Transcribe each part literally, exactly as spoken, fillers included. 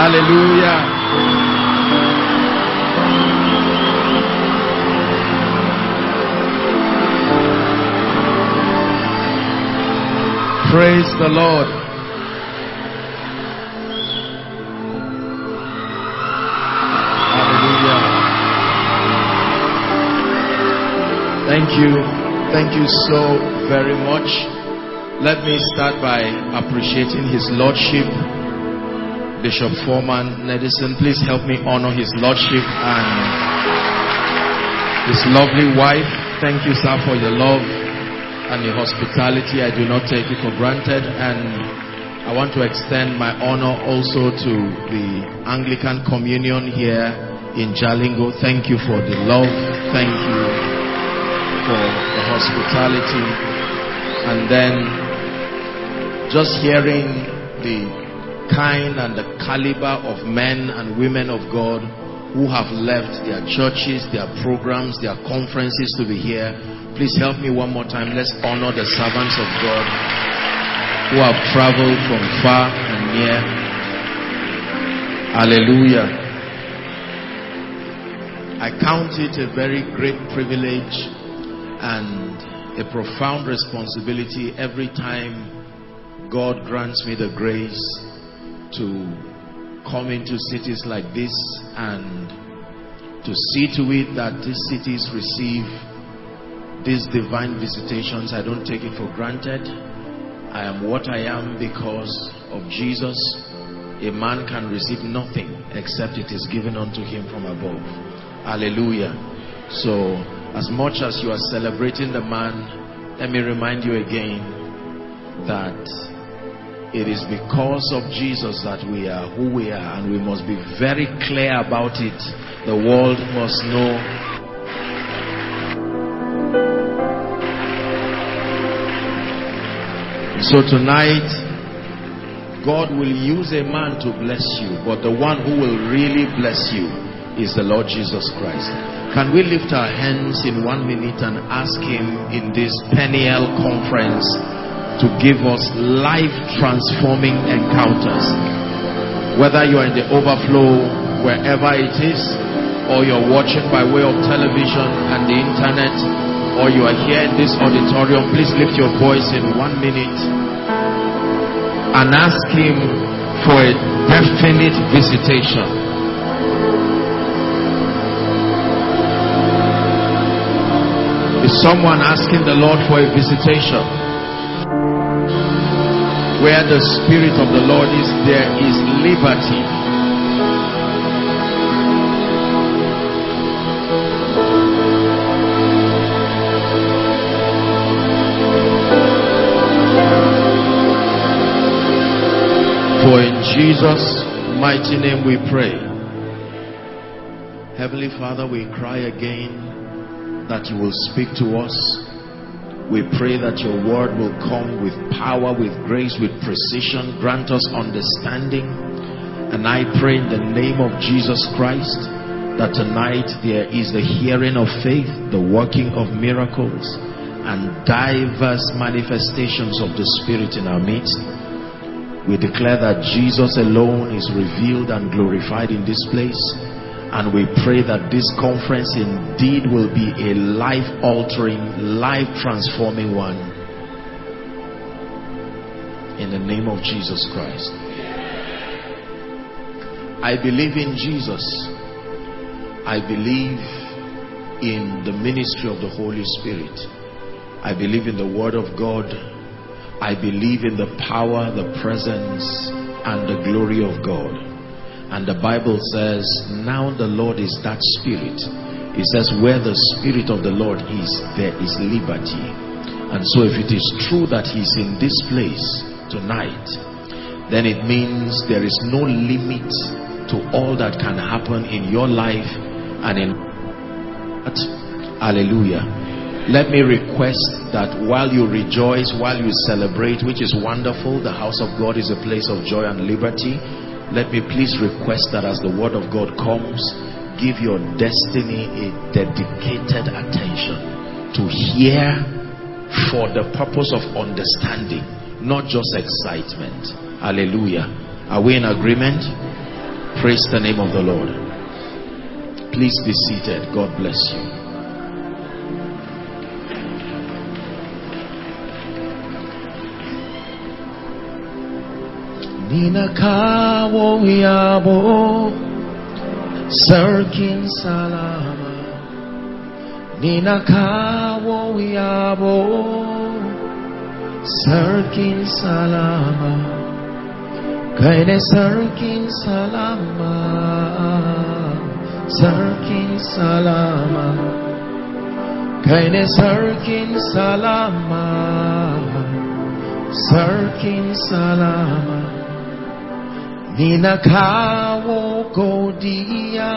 Hallelujah. Praise the Lord. Hallelujah. Thank you. Thank you so very much. Let me start by appreciating His Lordship, Bishop Foreman Nedison. Please help me honor His Lordship and His lovely wife. Thank you, sir, for your love and your hospitality. I do not take it for granted, and I want to extend my honor also to the Anglican Communion here in Jalingo. Thank you for the love. Thank you for the hospitality. And then just hearing the kind and the caliber of men and women of God who have left their churches, their programs, their conferences to be here. Please help me one more time. Let's honor the servants of God who have traveled from far and near. Hallelujah. I count it a very great privilege and a profound responsibility every time God grants me the grace to come into cities like this and to see to it that these cities receive these divine visitations. I don't take it for granted. I am what I am because of Jesus. A man can receive nothing except it is given unto him from above. Hallelujah. So as much as you are celebrating the man, let me remind you again that it is because of Jesus that we are who we are, and we must be very clear about it. The world must know. So tonight, God will use a man to bless you, but the one who will really bless you is the Lord Jesus Christ. Can we lift our hands in one minute and ask Him in this Peniel conference to give us life-transforming encounters? Whether you are in the overflow, wherever it is, or you're watching by way of television and the internet, or you are here in this auditorium, please lift your voice in one minute and ask Him for a definite visitation. Is someone asking the Lord for a visitation? Where the Spirit of the Lord is, there is liberty. For in Jesus' mighty name we pray. Heavenly Father, we cry again that you will speak to us. We pray that your word will come with power, with grace, with precision. Grant us understanding. And I pray in the name of Jesus Christ that tonight there is the hearing of faith, the working of miracles, and diverse manifestations of the Spirit in our midst. We declare that Jesus alone is revealed and glorified in this place. And we pray that this conference indeed will be a life-altering, life-transforming one. In the name of Jesus Christ. I believe in Jesus. I believe in the ministry of the Holy Spirit. I believe in the Word of God. I believe in the power, the presence, and the glory of God. And the Bible says, now the Lord is that Spirit. It says, where the Spirit of the Lord is, there is liberty. And so if it is true that He's in this place tonight, then it means there is no limit to all that can happen in your life and in... Hallelujah. Let me request that while you rejoice, while you celebrate, which is wonderful, the house of God is a place of joy and liberty. Let me please request that as the word of God comes, give your destiny a dedicated attention to hear for the purpose of understanding, not just excitement. Hallelujah. Are we in agreement? Praise the name of the Lord. Please be seated. God bless you. Nina kawo yabo Sarkin salama Nina kawo yabo Sarkin salama Kaine Sarkin salama Sarkin salama Kaine Sarkin salama Sarkin salama Nina kawo godiya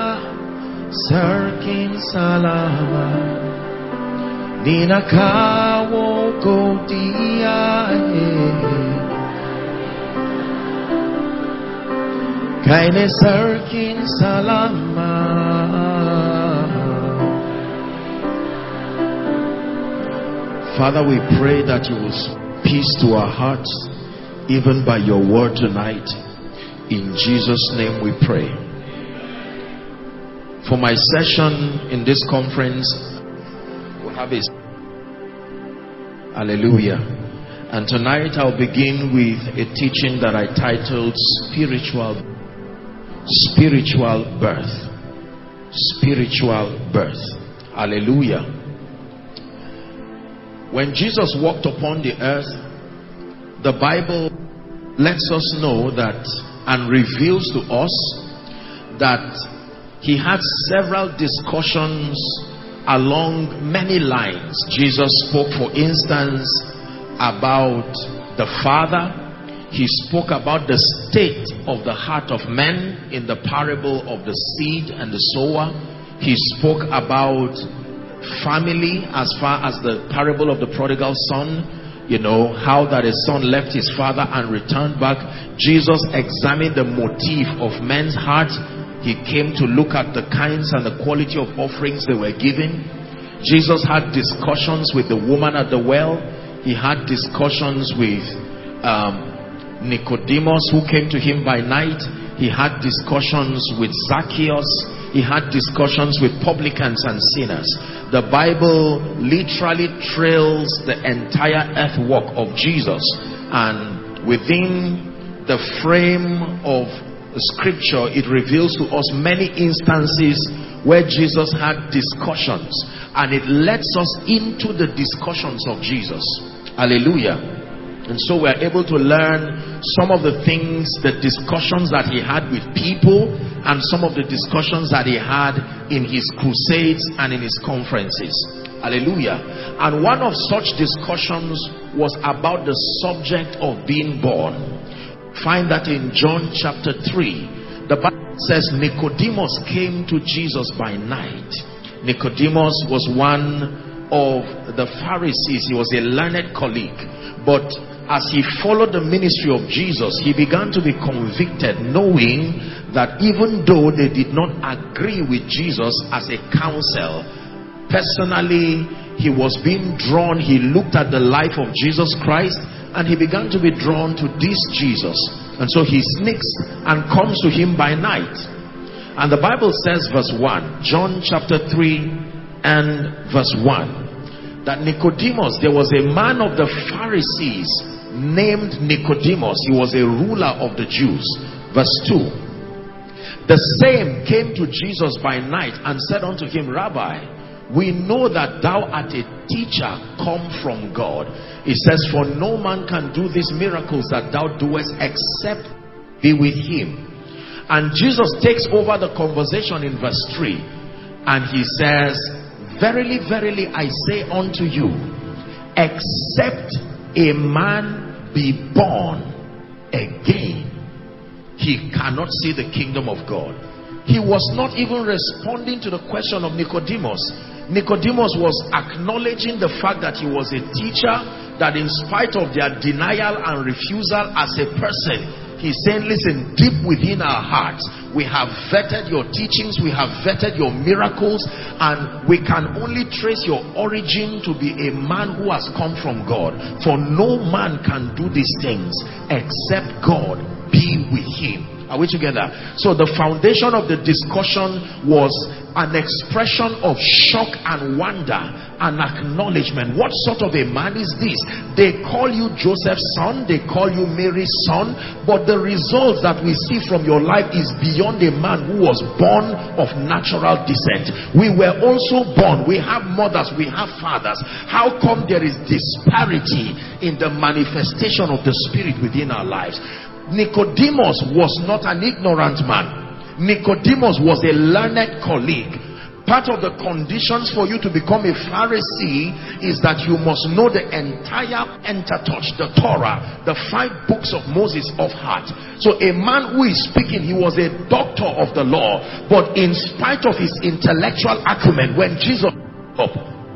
Sarkin salama Nina kawo godiya Kaine Sarkin salama. Father, we pray that you will speak peace to our hearts even by your word tonight. In Jesus' name we pray. For my session in this conference, we have a hallelujah. And tonight I'll begin with a teaching that I titled Spiritual Spiritual Birth. Spiritual birth. Hallelujah. When Jesus walked upon the earth, the Bible lets us know that and reveals to us that he had several discussions along many lines. Jesus spoke, for instance, about the Father. He spoke about the state of the heart of men in the parable of the seed and the sower. He spoke about family as far as the parable of the prodigal son. You know, how that a son left his father and returned back. Jesus examined the motive of men's heart. He came to look at the kinds and the quality of offerings they were giving. Jesus had discussions with the woman at the well. He had discussions with um, Nicodemus, who came to him by night. He had discussions with Zacchaeus. He had discussions with publicans and sinners. The Bible literally trails the entire earth walk of Jesus, and within the frame of scripture it reveals to us many instances where Jesus had discussions, and it lets us into the discussions of Jesus. Hallelujah. And so we are able to learn some of the things, the discussions that he had with people, and some of the discussions that he had in his crusades and in his conferences. Hallelujah. And one of such discussions was about the subject of being born. Find that in John chapter three. The Bible says Nicodemus came to Jesus by night. Nicodemus was one of the Pharisees. He was a learned colleague. But as he followed the ministry of Jesus, he began to be convicted, knowing that even though they did not agree with Jesus as a counsel, personally he was being drawn. He looked at the life of Jesus Christ and he began to be drawn to this Jesus. And so he sneaks and comes to him by night. And the Bible says, verse one, John chapter three and verse one, that Nicodemus, there was a man of the Pharisees named Nicodemus. He was a ruler of the Jews. Verse two, the same came to Jesus by night and said unto him, Rabbi, we know that thou art a teacher come from God. It says, for no man can do these miracles that thou doest except be with him. And Jesus takes over the conversation in verse three, and he says, verily, verily, I say unto you, except a man be born again, he cannot see the kingdom of God. He was not even responding to the question of Nicodemus. Nicodemus was acknowledging the fact that he was a teacher, that in spite of their denial and refusal as a person, he's saying, listen, deep within our hearts, we have vetted your teachings, we have vetted your miracles, and we can only trace your origin to be a man who has come from God. For no man can do these things except God be with him. Are we together? So the foundation of the discussion was an expression of shock and wonder and acknowledgement. What sort of a man is this? They call you Joseph's son, they call you Mary's son, but the results that we see from your life is beyond a man who was born of natural descent. We were also born, we have mothers, we have fathers. How come there is disparity in the manifestation of the Spirit within our lives? Nicodemus was not an ignorant man. Nicodemus was a learned colleague. Part of the conditions for you to become a Pharisee is that you must know the entire Pentateuch, the Torah, the five books of Moses of heart. So a man who is speaking, he was a doctor of the law, but in spite of his intellectual acumen, when Jesus up,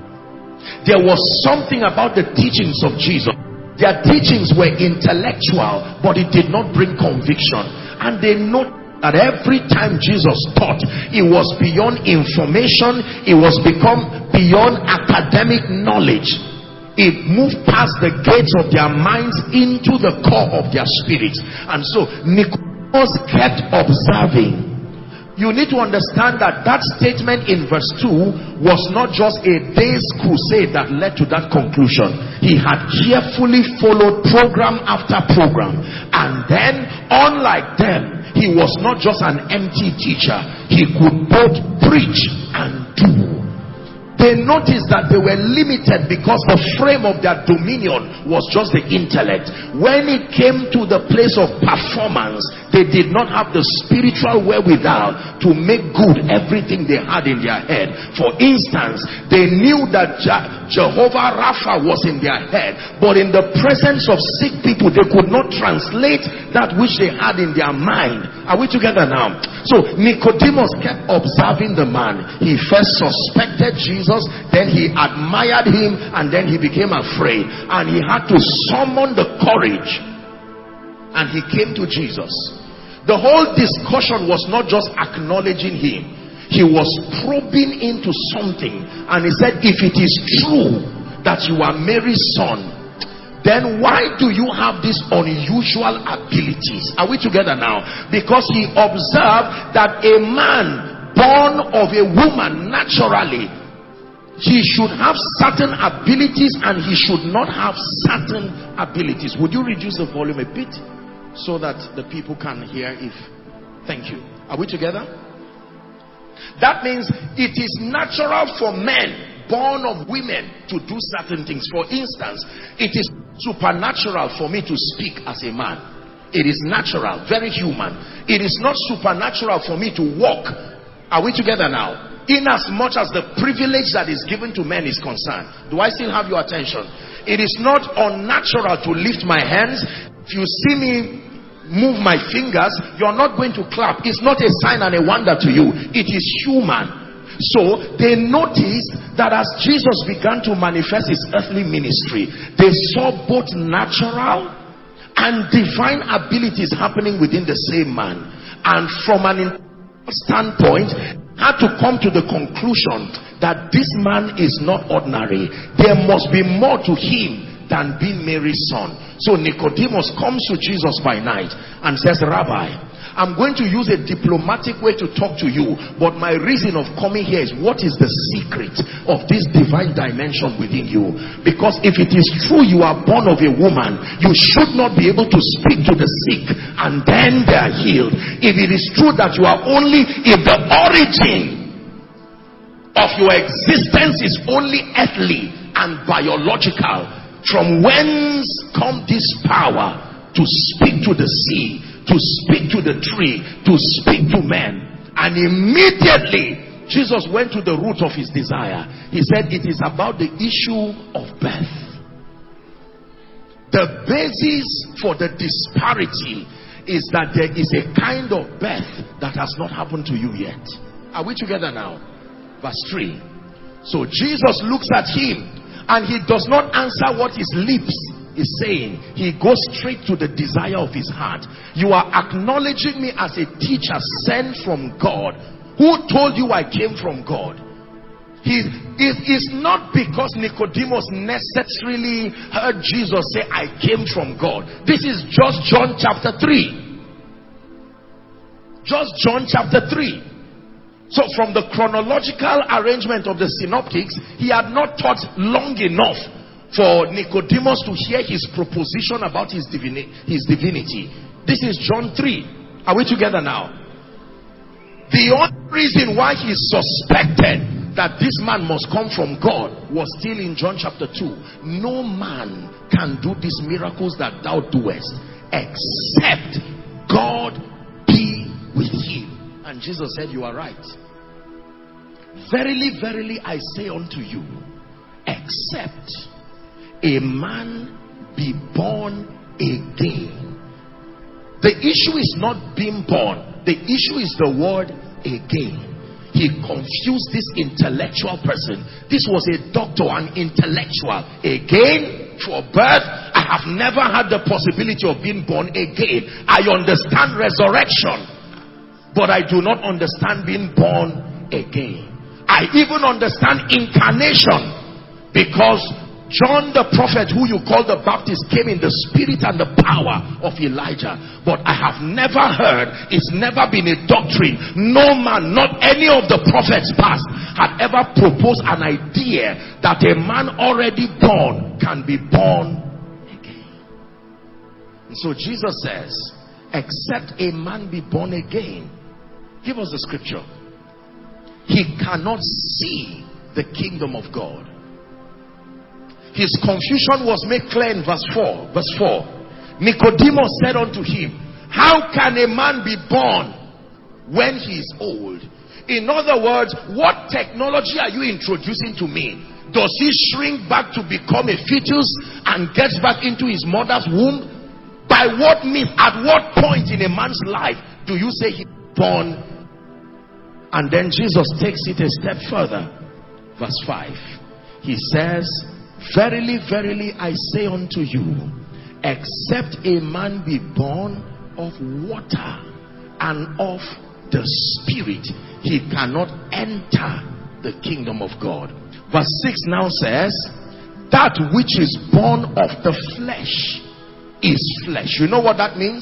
there was something about the teachings of Jesus. Their teachings were intellectual, but it did not bring conviction. And they know that every time Jesus taught, it was beyond information, it was become beyond academic knowledge. It moved past the gates of their minds into the core of their spirits. And so Nicodemus kept observing. You need to understand that that statement in verse two was not just a day's crusade that led to that conclusion. He had carefully followed program after program. And then, unlike them, he was not just an empty teacher. He could both preach and do. They noticed that they were limited because the frame of their dominion was just the intellect. When it came to the place of performance, they did not have the spiritual wherewithal to make good everything they had in their head. For instance, they knew that Je- Jehovah Rapha was in their head, but in the presence of sick people, they could not translate that which they had in their mind. Are we together now? So Nicodemus kept observing the man. He first suspected Jesus, then he admired him, and then he became afraid. And he had to summon the courage, and he came to Jesus. The whole discussion was not just acknowledging him. He was probing into something. And he said, if it is true that you are Mary's son, then why do you have these unusual abilities? Are we together now? Because he observed that a man born of a woman naturally, he should have certain abilities and he should not have certain abilities. Would you reduce the volume a bit so that the people can hear? If thank you. Are we together? That means it is natural for men born of women to do certain things. For instance, it is supernatural for me to speak as a man. It is natural, very human. It is not supernatural for me to walk. Are we together now? In as much as the privilege that is given to men is concerned. Do I still have your attention? It is not unnatural to lift my hands. If you see me move my fingers, you're not going to clap. It's not a sign and a wonder to you. It is human. So they noticed that as Jesus began to manifest his earthly ministry, they saw both natural and divine abilities happening within the same man. And from an standpoint, had to come to the conclusion that this man is not ordinary. There must be more to him than being Mary's son. So Nicodemus comes to Jesus by night and says, Rabbi, I'm going to use a diplomatic way to talk to you, but my reason of coming here is, what is the secret of this divine dimension within you? Because if it is true you are born of a woman, you should not be able to speak to the sick and then they are healed. If it is true that you are only, if the origin of your existence is only earthly and biological, from whence come this power to speak to the sea, to speak to the tree, to speak to men? And immediately Jesus went to the root of his desire. He said it is about the issue of birth. The basis for the disparity is that there is a kind of birth that has not happened to you yet. Are we together now? Verse three. So Jesus looks at him and he does not answer what his lips is saying. He goes straight to the desire of his heart. You are acknowledging me as a teacher sent from God. Who told you I came from God? He, it is not because Nicodemus necessarily heard Jesus say, I came from God. This is just John chapter three. Just John chapter three. So from the chronological arrangement of the synoptics, he had not taught long enough for Nicodemus to hear his proposition about his, divini his divinity. This is John three. Are we together now? The only reason why he suspected that this man must come from God was still in John chapter two. No man can do these miracles that thou doest except God be with him. And Jesus said, you are right. Verily, verily, I say unto you, except a man be born again. The issue is not being born. The issue is the word again. He confused this intellectual person. This was a doctor, an intellectual. Again, for birth, I have never had the possibility of being born again. I understand resurrection, but I do not understand being born again. I even understand incarnation, because John the prophet, who you call the Baptist, came in the spirit and the power of Elijah. But I have never heard, it's never been a doctrine, no man, not any of the prophets past, had ever proposed an idea that a man already born can be born again. And so Jesus says, except a man be born again. Give us the scripture. He cannot see the kingdom of God. His confusion was made clear in verse four. Verse four. Nicodemus said unto him, how can a man be born when he is old? In other words, what technology are you introducing to me? Does he shrink back to become a fetus and gets back into his mother's womb? By what means, at what point in a man's life do you say he's born? And then Jesus takes it a step further. Verse five. He says, verily, verily, I say unto you, except a man be born of water and of the Spirit, he cannot enter the kingdom of God. Verse six now says, that which is born of the flesh is flesh. You know what that means?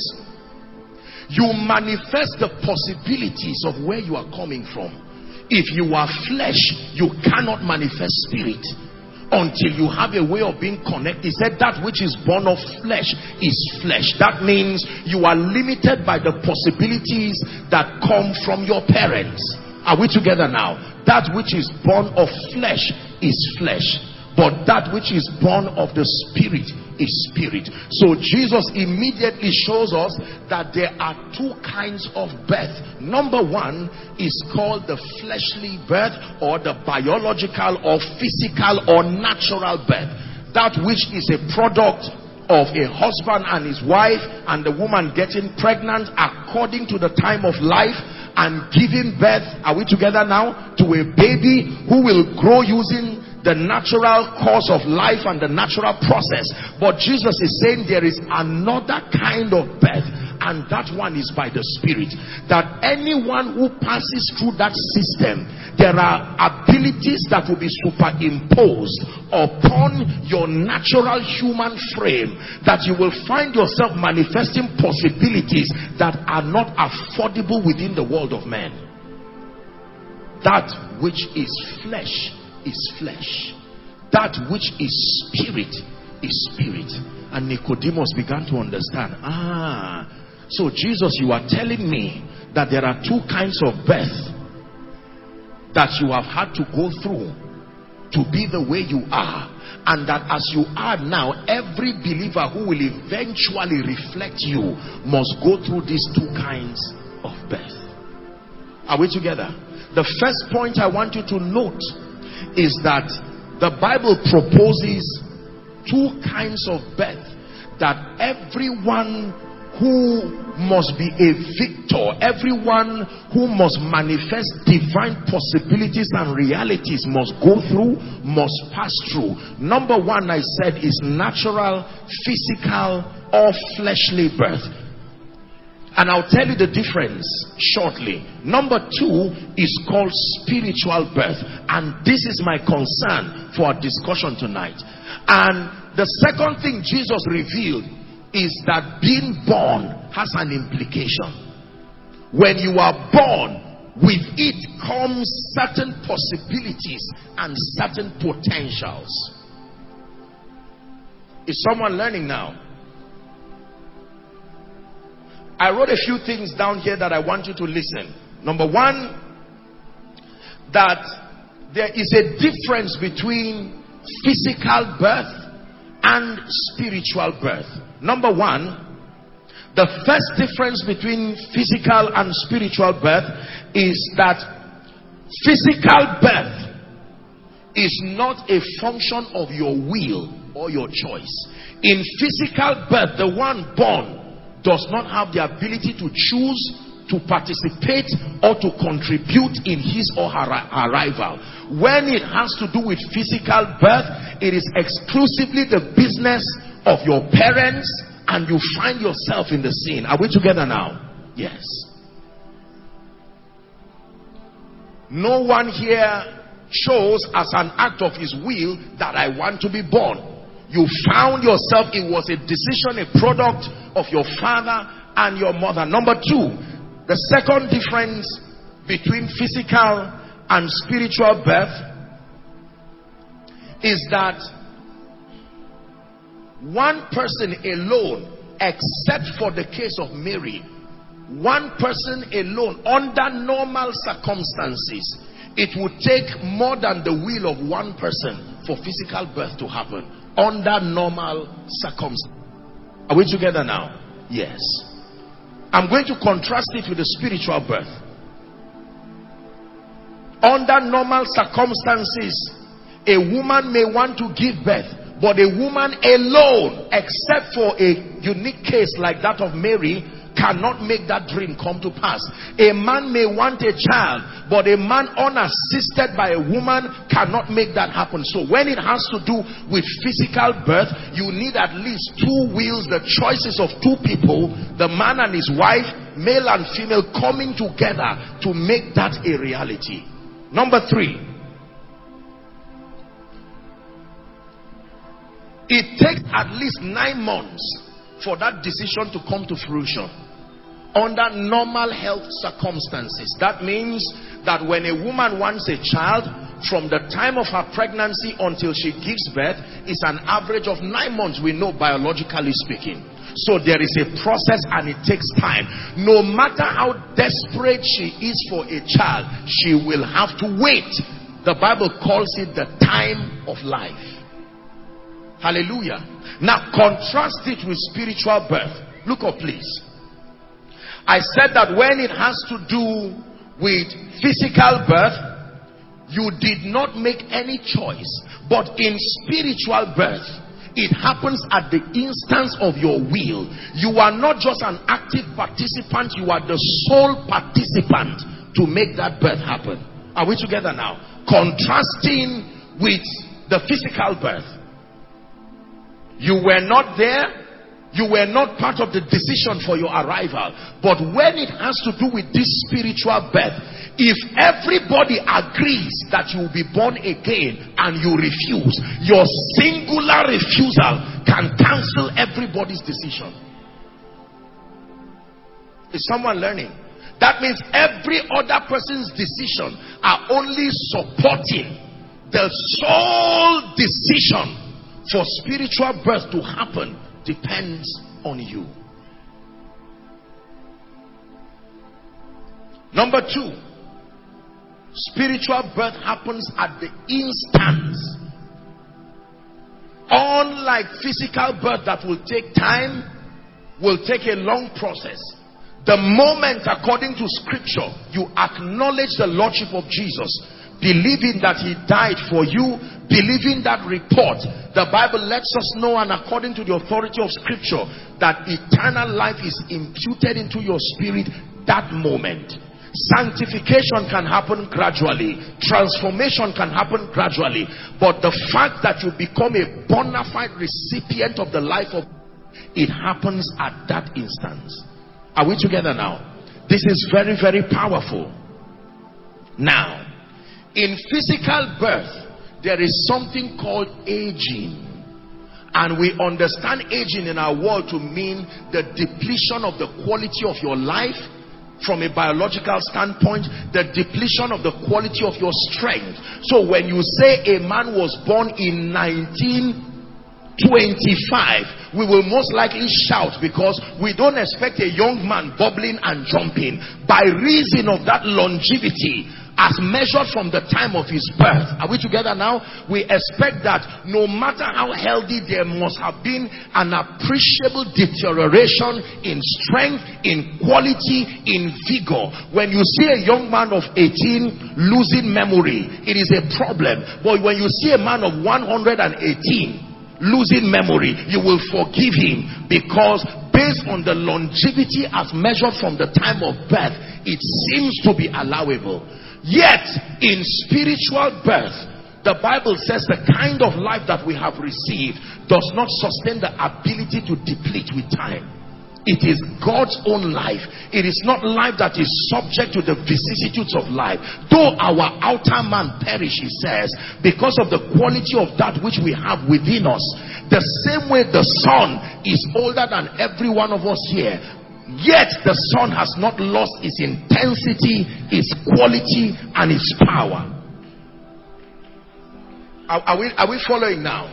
You manifest the possibilities of where you are coming from. If you are flesh, you cannot manifest spirit until you have a way of being connected. He said that which is born of flesh is flesh. That means you are limited by the possibilities that come from your parents. Are we together now? That which is born of flesh is flesh, but that which is born of the Spirit is spirit. So Jesus immediately shows us that there are two kinds of birth. Number one is called the fleshly birth, or the biological or physical or natural birth. That which is a product of a husband and his wife, and the woman getting pregnant according to the time of life and giving birth, are we together now, to a baby who will grow using the natural course of life and the natural process. But Jesus is saying there is another kind of birth, and that one is by the Spirit. That anyone who passes through that system, there are abilities that will be superimposed upon your natural human frame, that you will find yourself manifesting possibilities that are not affordable within the world of men. That which is flesh is flesh. That which is spirit is spirit. And Nicodemus began to understand. Ah, so Jesus, you are telling me that there are two kinds of birth that you have had to go through to be the way you are, and that as you are now, every believer who will eventually reflect you must go through these two kinds of birth. Are we together? The first point I want you to note is that the Bible proposes two kinds of birth that everyone who must be a victor, everyone who must manifest divine possibilities and realities must go through, must pass through. Number one, I said, is natural, physical, or fleshly birth. And I'll tell you the difference shortly. Number two is called spiritual birth. And this is my concern for our discussion tonight. And the second thing Jesus revealed is that being born has an implication. When you are born, with it comes certain possibilities and certain potentials. Is someone learning now? I wrote a few things down here that I want you to listen. Number one, that there is a difference between physical birth and spiritual birth. Number one, the first difference between physical and spiritual birth is that physical birth is not a function of your will or your choice. In physical birth, the one born does not have the ability to choose to participate or to contribute in his or her arrival. When it has to do with physical birth, it is exclusively the business of your parents, and you find yourself in the scene. Are we together now? Yes. No one here chose as an act of his will that I want to be born. You found yourself, it was a decision, a product of your father and your mother. Number two, the second difference between physical and spiritual birth is that one person alone, except for the case of Mary, one person alone, under normal circumstances, it would take more than the will of one person for physical birth to happen. Under normal circumstances. Are we together now? Yes. I'm going to contrast it with the spiritual birth. Under normal circumstances, a woman may want to give birth, but a woman alone, except for a unique case like that of Mary, cannot make that dream come to pass. A man may want a child, but a man unassisted by a woman cannot make that happen. So when it has to do with physical birth, you need at least two wills, the choices of two people, the man and his wife, male and female, coming together to make that a reality. Number three, it takes at least nine months for that decision to come to fruition. Under normal health circumstances, that means that when a woman wants a child, from the time of her pregnancy until she gives birth is an average of nine months, we know, biologically speaking. So there is a process and it takes time. No matter how desperate she is for a child, she will have to wait. The Bible calls it the time of life. Hallelujah. Now contrast it with spiritual birth. Look up please. I said that when it has to do with physical birth, you did not make any choice. But in spiritual birth, it happens at the instance of your will. You are not just an active participant, you are the sole participant to make that birth happen. Are we together now? Contrasting with the physical birth. You were not there. You were not part of the decision for your arrival. But when it has to do with this spiritual birth, if everybody agrees that you will be born again and you refuse, your singular refusal can cancel everybody's decision. Is someone learning? That means every other person's decision are only supporting the sole decision for spiritual birth to happen. Depends on you. Number two, spiritual birth happens at the instant. Unlike physical birth that will take time, will take a long process. The moment, according to scripture, you acknowledge the Lordship of Jesus, believing that he died for you, believing that report, the Bible lets us know, and according to the authority of scripture, that eternal life is imputed into your spirit that moment. Sanctification can happen gradually, transformation can happen gradually, but the fact that you become a bona fide recipient of the life of, it happens at that instance. Are we together now? This is very, very powerful. Now, in physical birth, there is something called aging. And we understand aging in our world to mean the depletion of the quality of your life, from a biological standpoint, the depletion of the quality of your strength. So when you say a man was born in nineteen twenty-five, we will most likely shout, because we don't expect a young man bubbling and jumping. By reason of that longevity, as measured from the time of his birth, are we together now? We expect that no matter how healthy, there must have been an appreciable deterioration in strength, in quality, in vigor. When you see a young man of eighteen losing memory, it is a problem. But when you see a man of one hundred eighteen losing memory, you will forgive him, because based on the longevity as measured from the time of birth, it seems to be allowable. Yet in spiritual birth, the Bible says the kind of life that we have received does not sustain the ability to deplete with time. It is God's own life. It is not life that is subject to the vicissitudes of life. Though our outer man perish, he says, because of the quality of that which we have within us. The same way the sun is older than every one of us here, yet the sun has not lost its intensity, its quality, and its power. Are, are, we, are we following now?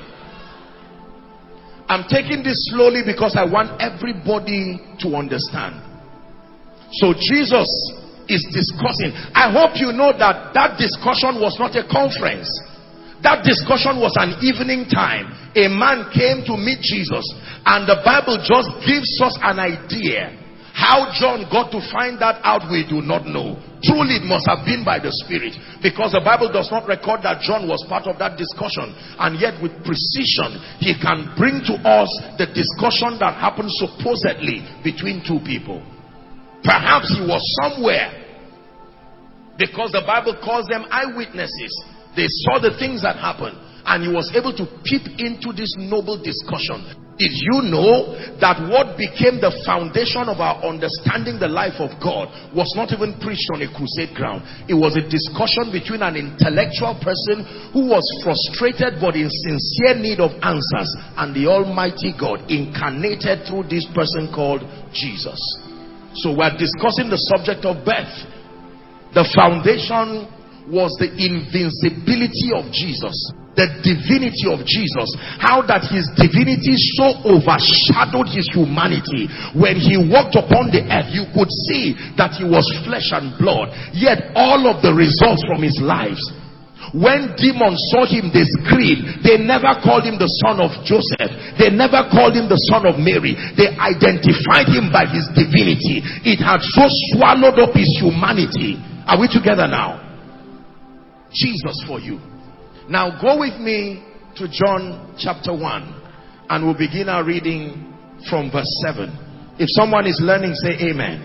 I'm taking this slowly because I want everybody to understand. So Jesus is discussing. I hope you know that that discussion was not a conference. That discussion was an evening time. A man came to meet Jesus, and the Bible just gives us an idea. How John got to find that out, we do not know. Truly it must have been by the Spirit, because the Bible does not record that John was part of that discussion. And yet with precision, he can bring to us the discussion that happened supposedly between two people. Perhaps he was somewhere, because the Bible calls them eyewitnesses. They saw the things that happened, and he was able to peep into this noble discussion. Did you know that what became the foundation of our understanding the life of God was not even preached on a crusade ground? It was a discussion between an intellectual person who was frustrated but in sincere need of answers, and the Almighty God incarnated through this person called Jesus. So we're discussing the subject of birth. The foundation was the invincibility of Jesus, the divinity of Jesus. How that his divinity so overshadowed his humanity. When he walked upon the earth, you could see that he was flesh and blood. Yet all of the results from his lives, when demons saw him, they screamed. They never called him the son of Joseph. They never called him the son of Mary. They identified him by his divinity. It had so swallowed up his humanity. Are we together now? Jesus for you. Now go with me to John chapter one, and we'll begin our reading from verse seven. If someone is learning, say amen.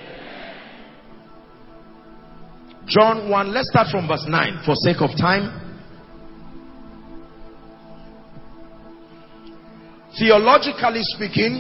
John one, let's start from verse nine for sake of time. Theologically speaking,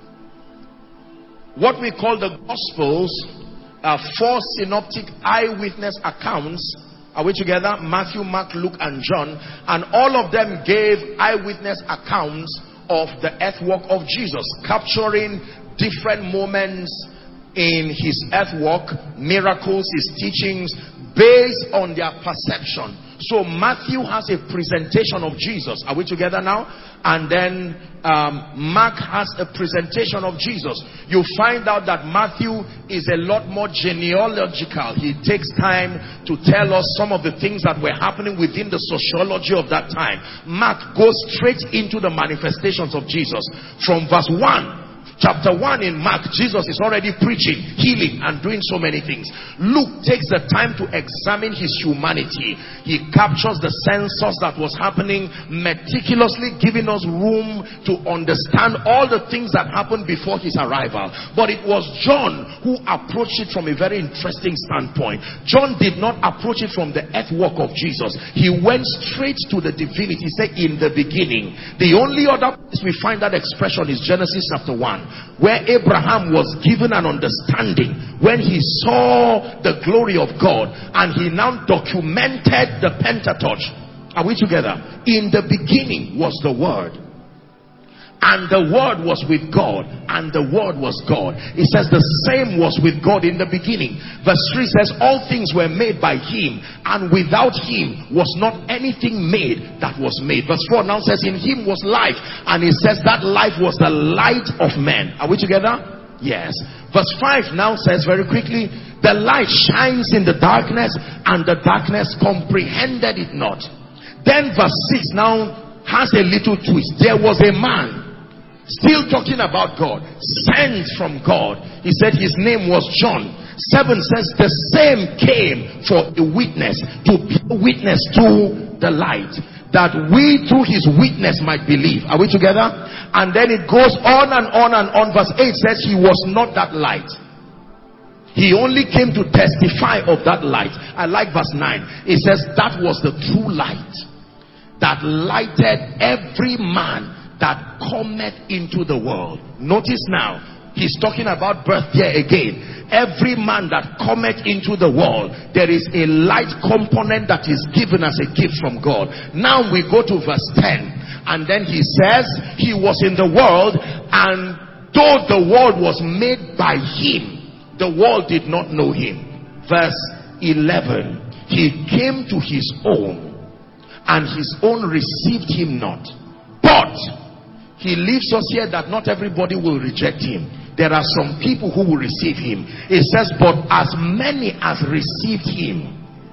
what we call the Gospels are four synoptic eyewitness accounts. Are we together? Matthew, Mark, Luke, and John. And all of them gave eyewitness accounts of the earth walk of Jesus, capturing different moments in his earth walk, miracles, his teachings, based on their perception. So Matthew has a presentation of Jesus. Are we together now? And then um, Mark has a presentation of Jesus. You find out that Matthew is a lot more genealogical. He takes time to tell us some of the things that were happening within the sociology of that time. Mark goes straight into the manifestations of Jesus. From verse one, chapter one in Mark, Jesus is already preaching, healing, and doing so many things. Luke takes the time to examine his humanity. He captures the census that was happening, meticulously giving us room to understand all the things that happened before his arrival. But it was John who approached it from a very interesting standpoint. John did not approach it from the earth walk of Jesus. He went straight to the divinity. He said, in the beginning. The only other place we find that expression is Genesis chapter one, where Abraham was given an understanding when he saw the glory of God, and he now documented the Pentateuch. Are we together? In the beginning was the Word, And the Word was with God, and the Word was God. It says the same was with God in the beginning. Verse three says all things were made by Him, and without Him was not anything made that was made. Verse four now says in Him was life, and it says that life was the light of men. Are we together? Yes. Verse five now says very quickly, the light shines in the darkness, and the darkness comprehended it not. Then verse six now has a little twist. There was a man, still talking about God, sent from God. He said his name was John. Seven says the same came for a witness, to be a witness to the light, that we through his witness might believe. Are we together? And then it goes on and on and on. Verse eight says he was not that light. He only came to testify of that light. I like verse nine. It says that was the true light that lighted every man that cometh into the world. Notice now, he's talking about birth here again. Every man that cometh into the world, there is a light component that is given as a gift from God. Now we go to verse ten, and then he says he was in the world, and though the world was made by him, the world did not know him. Verse eleven, he came to his own, and his own received him not. But he leaves us here that not everybody will reject him. There are some people who will receive him. It says, but as many as received him,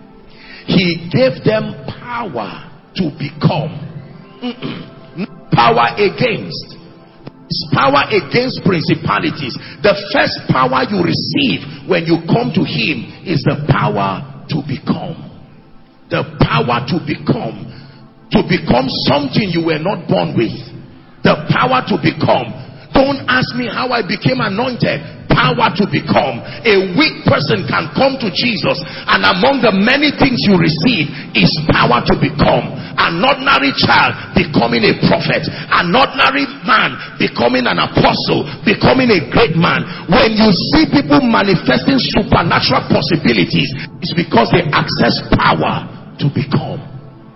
he gave them power to become. Mm-mm. Power against. It's power against principalities. The first power you receive when you come to him is the power to become. The power to become. To become something you were not born with. The power to become. Don't ask me how I became anointed. Power to become. A weak person can come to Jesus, and among the many things you receive is power to become. An ordinary child becoming a prophet. An ordinary man becoming an apostle. Becoming a great man. When you see people manifesting supernatural possibilities, it's because they access power to become.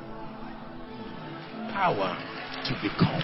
Power to become.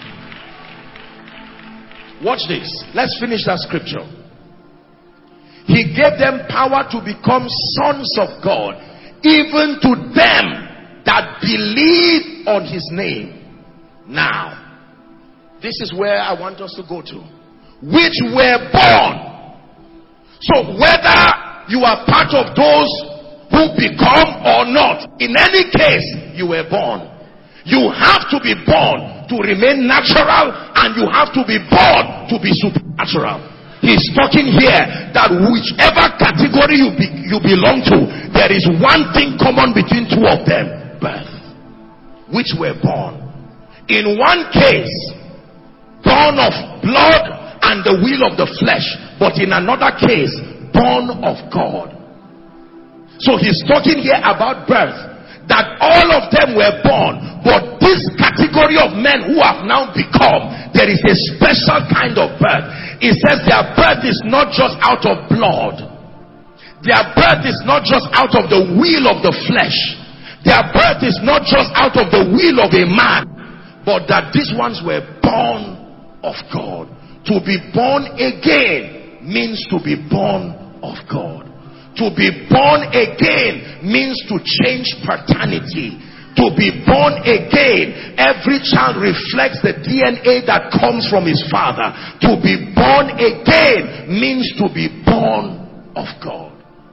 Watch this. Let's finish that scripture. He gave them power to become sons of God, even to them that believe on his name. Now, this is where I want us to go to. Which were born. So whether you are part of those who become or not, in any case, you were born. You have to be born to remain natural, and you have to be born to be supernatural. He's talking here that whichever category you, be, you belong to, there is one thing common between two of them: birth. Which were born. In one case, born of blood and the will of the flesh, but in another case, born of God. So he's talking here about birth. That all of them were born, but this category of men who have now become, there is a special kind of birth. It says their birth is not just out of blood. Their birth is not just out of the will of the flesh. Their birth is not just out of the will of a man, but that these ones were born of God. To be born again means to be born of God. To be born again means to change paternity. To be born again, every child reflects the D N A that comes from his father. To be born again means to be born of God.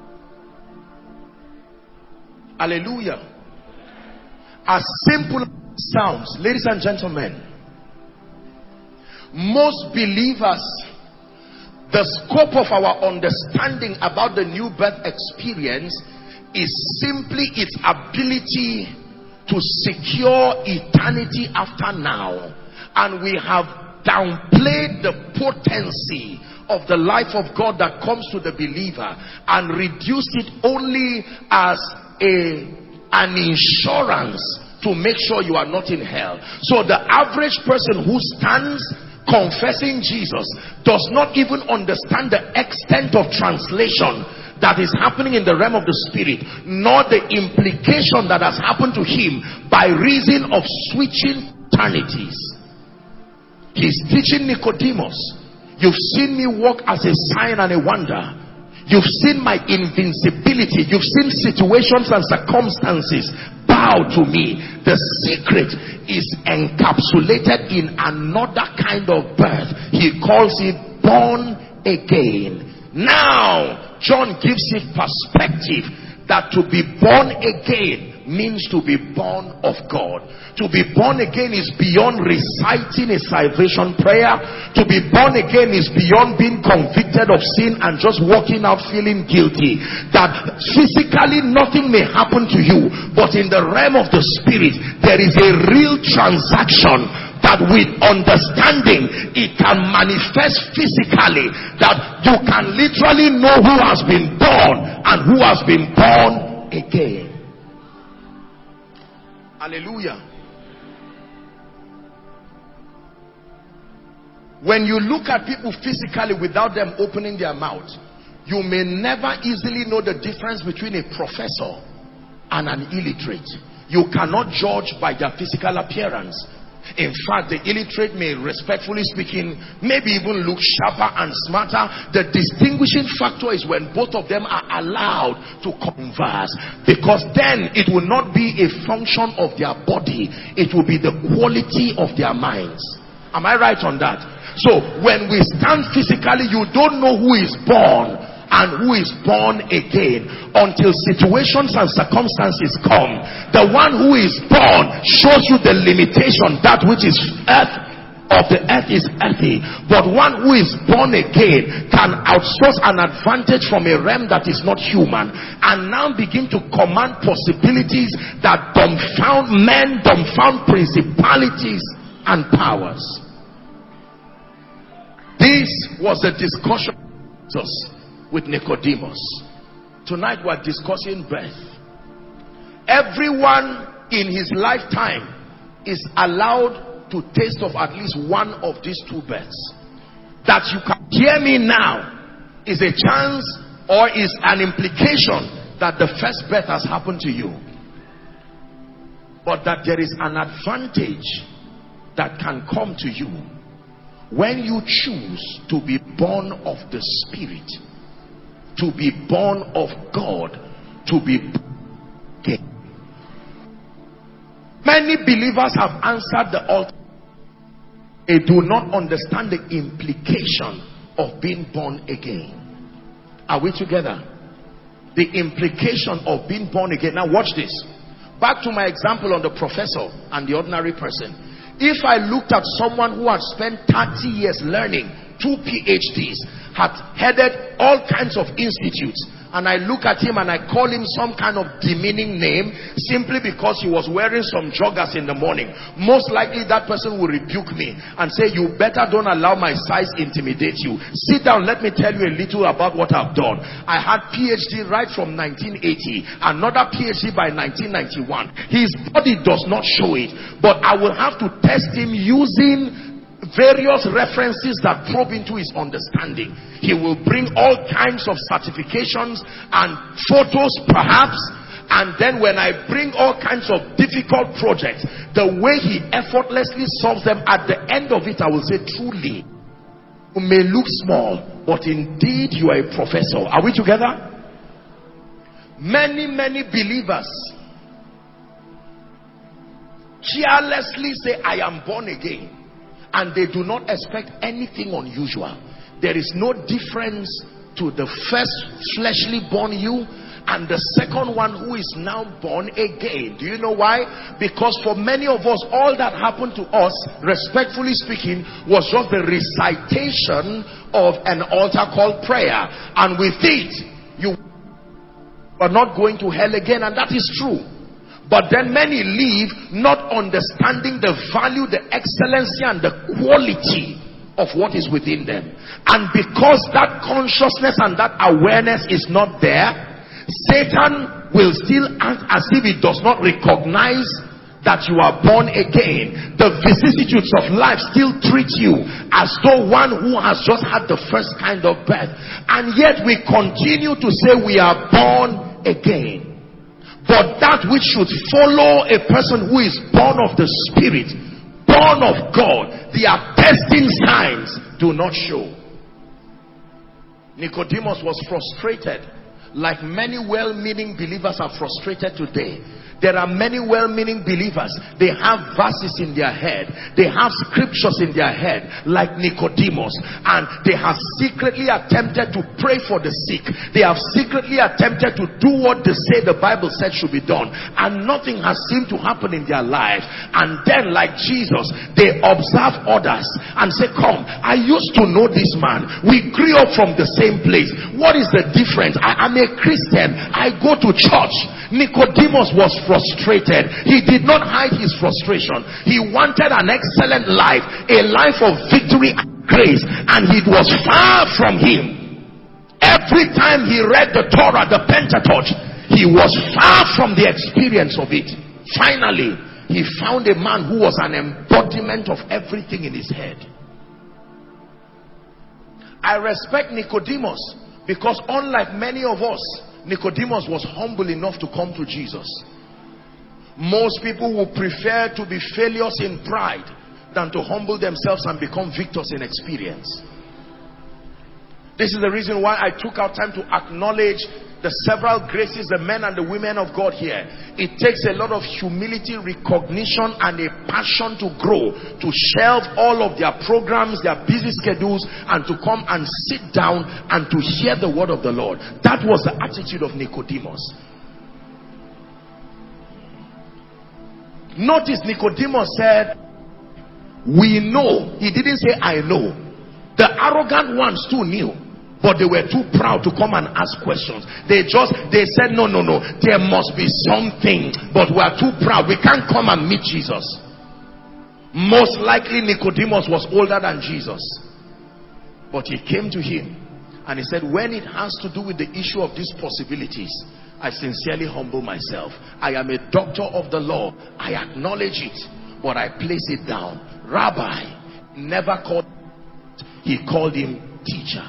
Hallelujah. As simple as it sounds, ladies and gentlemen, most believers, the scope of our understanding about the new birth experience is simply its ability to secure eternity after now. And we have downplayed the potency of the life of God that comes to the believer and reduced it only as a an insurance to make sure you are not in hell. So the average person who stands confessing Jesus does not even understand the extent of translation that is happening in the realm of the spirit, nor the implication that has happened to him by reason of switching eternities. He's teaching Nicodemus, you've seen me walk as a sign and a wonder. You've seen my invincibility. You've seen situations and circumstances bow to me. The secret is encapsulated in another kind of birth. He calls it born again. Now, John gives it perspective that to be born again means to be born of God. To be born again is beyond reciting a salvation prayer. To be born again is beyond being convicted of sin and just walking out feeling guilty. That physically nothing may happen to you, but in the realm of the spirit there is a real transaction that with understanding it can manifest physically, that you can literally know who has been born and who has been born again. Hallelujah. When you look at people physically without them opening their mouth, you may never easily know the difference between a professor and an illiterate. You cannot judge by their physical appearance. In fact, the illiterate may, respectfully speaking, maybe even look sharper and smarter. The distinguishing factor is when both of them are allowed to converse, because then it will not be a function of their body, it will be the quality of their minds. Am I right on that? So when we stand physically, you don't know who is born and who is born again until situations and circumstances come. The one who is born shows you the limitation. That which is earth of the earth is earthy, but one who is born again can outsource an advantage from a realm that is not human and now begin to command possibilities that dumbfound men, dumbfound principalities and powers. This was a discussion with Nicodemus. Tonight we are discussing birth. Everyone in his lifetime is allowed to taste of at least one of these two births. That you can hear me now is a chance or is an implication that the first birth has happened to you, but that there is an advantage that can come to you when you choose to be born of the Spirit, to be born of God, to be born again. Many believers have answered the altar. They do not understand the implication of being born again. Are we together? The implication of being born again. Now watch this. Back to my example on the professor and the ordinary person. If I looked at someone who had spent thirty years learning, two P H Ds, had headed all kinds of institutes, and I look at him and I call him some kind of demeaning name simply because he was wearing some joggers in the morning, most likely that person will rebuke me and say, you better don't allow my size intimidate you. Sit down, let me tell you a little about what I've done. I had P H D right from nineteen eighty, another P H D by nineteen ninety-one. His body does not show it, but I will have to test him using various references that probe into his understanding. He will bring all kinds of certifications and photos perhaps, and then when I bring all kinds of difficult projects, the way he effortlessly solves them, at the end of it I will say, truly, you may look small, but indeed you are a professor. Are we together? Many, many believers carelessly say, I am born again, and they do not expect anything unusual. There is no difference to the first fleshly born you and the second one who is now born again. Do you know why? Because for many of us, all that happened to us, respectfully speaking, was just the recitation of an altar called prayer, and with it you are not going to hell again, and that is true. But then many leave not understanding the value, the excellency and the quality of what is within them. And because that consciousness and that awareness is not there, Satan will still act as if it does not recognize that you are born again. The vicissitudes of life still treat you as though one who has just had the first kind of birth. And yet we continue to say we are born again. But that which should follow a person who is born of the Spirit, born of God, the attesting signs do not show. Nicodemus was frustrated, like many well-meaning believers are frustrated today. There are many well-meaning believers. They have verses in their head. They have scriptures in their head, like Nicodemus. And they have secretly attempted to pray for the sick. They have secretly attempted to do what they say the Bible said should be done. And nothing has seemed to happen in their lives. And then, like Jesus, they observe others and say, come, I used to know this man. We grew up from the same place. What is the difference? I am a Christian. I go to church. Nicodemus was frustrated. He did not hide his frustration. He wanted an excellent life, a life of victory and grace, and it was far from him. Every time he read the Torah, the Pentateuch, he was far from the experience of it. Finally, he found a man who was an embodiment of everything in his head. I respect Nicodemus because, unlike many of us, Nicodemus was humble enough to come to Jesus. Most people would prefer to be failures in pride than to humble themselves and become victors in experience. This is the reason why I took out time to acknowledge the several graces, the men and the women of God here. It takes a lot of humility, recognition, and a passion to grow, to shelve all of their programs, their busy schedules, and to come and sit down and to hear the word of the Lord. That was the attitude of Nicodemus. Notice Nicodemus said, we know. He didn't say, I know. The arrogant ones too knew. But they were too proud to come and ask questions. They just, they said, no, no, no. There must be something. But we are too proud. We can't come and meet Jesus. Most likely Nicodemus was older than Jesus. But he came to him. And he said, when it has to do with the issue of these possibilities, I sincerely humble myself. I am a doctor of the law. I acknowledge it. But I place it down. Rabbi never called. He called him teacher.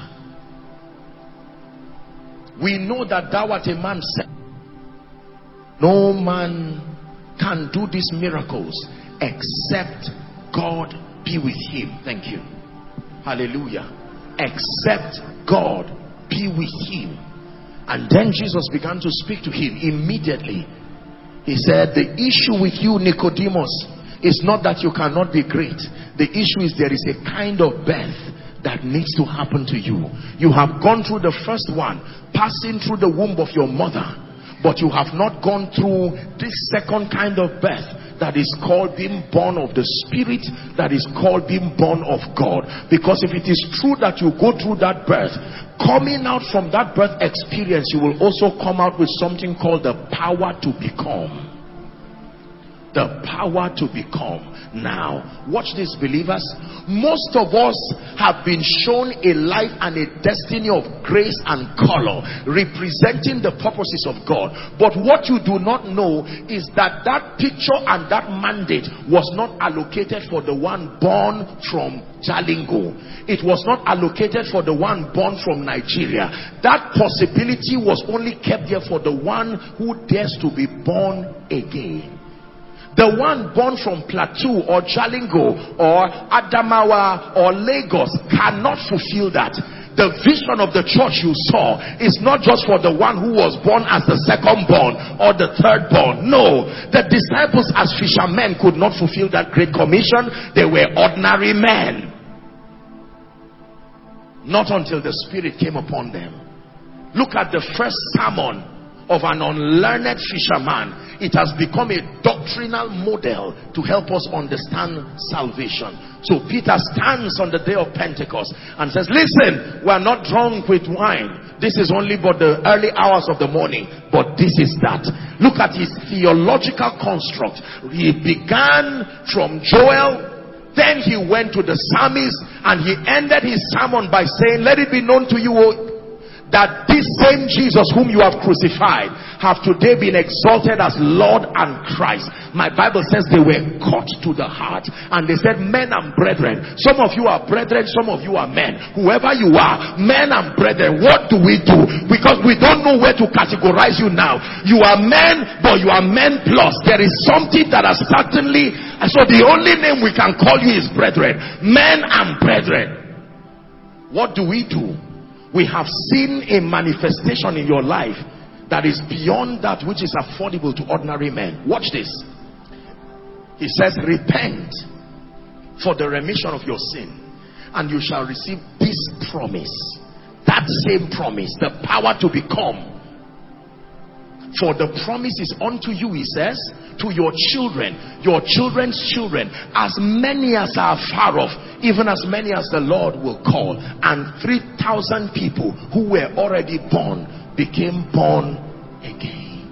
We know that thou art a man said, no man can do these miracles except God be with him. Thank you. Hallelujah. Except God be with him. And then Jesus began to speak to him immediately. He said, the issue with you, Nicodemus, is not that you cannot be great. The issue is there is a kind of birth that needs to happen to you. You have gone through the first one, passing through the womb of your mother, but you have not gone through this second kind of birth that is called being born of the Spirit, that is called being born of God. Because if it is true that you go through that birth, coming out from that birth experience, you will also come out with something called the power to become. The power to become. Now, watch this, believers. Most of us have been shown a life and a destiny of grace and color, representing the purposes of God. But what you do not know is that that picture and that mandate was not allocated for the one born from Jalingo. It was not allocated for the one born from Nigeria. That possibility was only kept there for the one who dares to be born again. The one born from Plateau or Jalingo or Adamawa or Lagos cannot fulfill that. The vision of the church you saw is not just for the one who was born as the second born or the third born. No, the disciples as fishermen could not fulfill that great commission. They were ordinary men. Not until the Spirit came upon them. Look at the first sermon of an unlearned fisherman. It has become a doctrinal model to help us understand salvation. So Peter stands on the day of Pentecost and says, listen, we are not drunk with wine. This is only but the early hours of the morning. But this is that. Look at his theological construct. He began from Joel, then he went to the psalmist, and he ended his sermon by saying, let it be known to you, O that this same Jesus whom you have crucified have today been exalted as Lord and Christ. My Bible says they were cut to the heart, and they said, men and brethren. Some of you are brethren, some of you are men. Whoever you are, men and brethren, what do we do? Because we don't know where to categorize you now. You are men, but you are men plus. There is something that has certainly, and so the only name we can call you is brethren. Men and brethren. What do we do? We have seen a manifestation in your life that is beyond that which is affordable to ordinary men. Watch this. He says, repent for the remission of your sin, and you shall receive this promise. That same promise, the power to become. For the promise is unto you, he says, to your children, your children's children, as many as are far off, even as many as the Lord will call. And three thousand people who were already born became born again.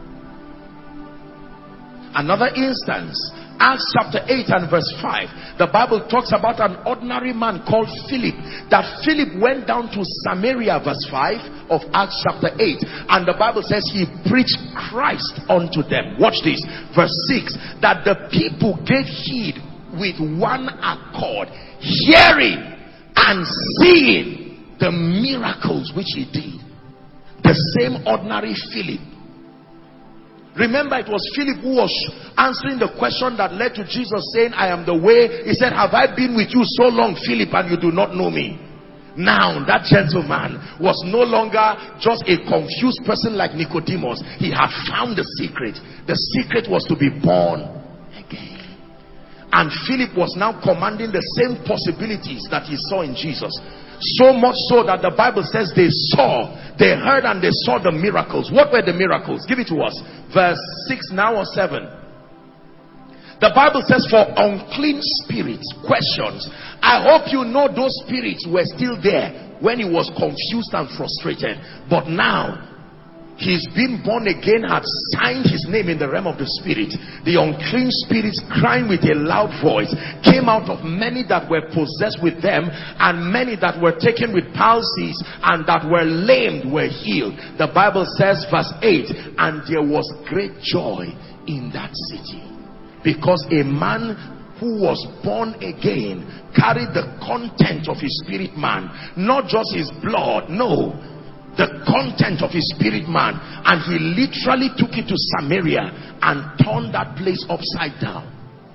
Another instance, Acts chapter eight and verse five. The Bible talks about an ordinary man called Philip. That Philip went down to Samaria, verse five of Acts chapter eight. And the Bible says he preached Christ unto them. Watch this. Verse six. That the people gave heed with one accord, hearing and seeing the miracles which he did. The same ordinary Philip. Remember, it was Philip who was answering the question that led to Jesus saying, I am the way. He said, have I been with you so long, Philip, and you do not know me? Now, that gentleman was no longer just a confused person like Nicodemus. He had found the secret. The secret was to be born again. And Philip was now commanding the same possibilities that he saw in Jesus. So much so that the Bible says they saw, they heard and they saw the miracles. What were the miracles? Give it to us. Verse six now or seven. The Bible says, for unclean spirits, questions. I hope you know those spirits were still there when he was confused and frustrated. But now, he's been born again, had signed his name in the realm of the spirit. The unclean spirits, crying with a loud voice, came out of many that were possessed with them, and many that were taken with palsies and that were lamed were healed. The Bible says, verse eight, and there was great joy in that city, because a man who was born again carried the content of his spirit man, not just his blood, no, the content of his spirit man. And he literally took it to Samaria and turned that place upside down.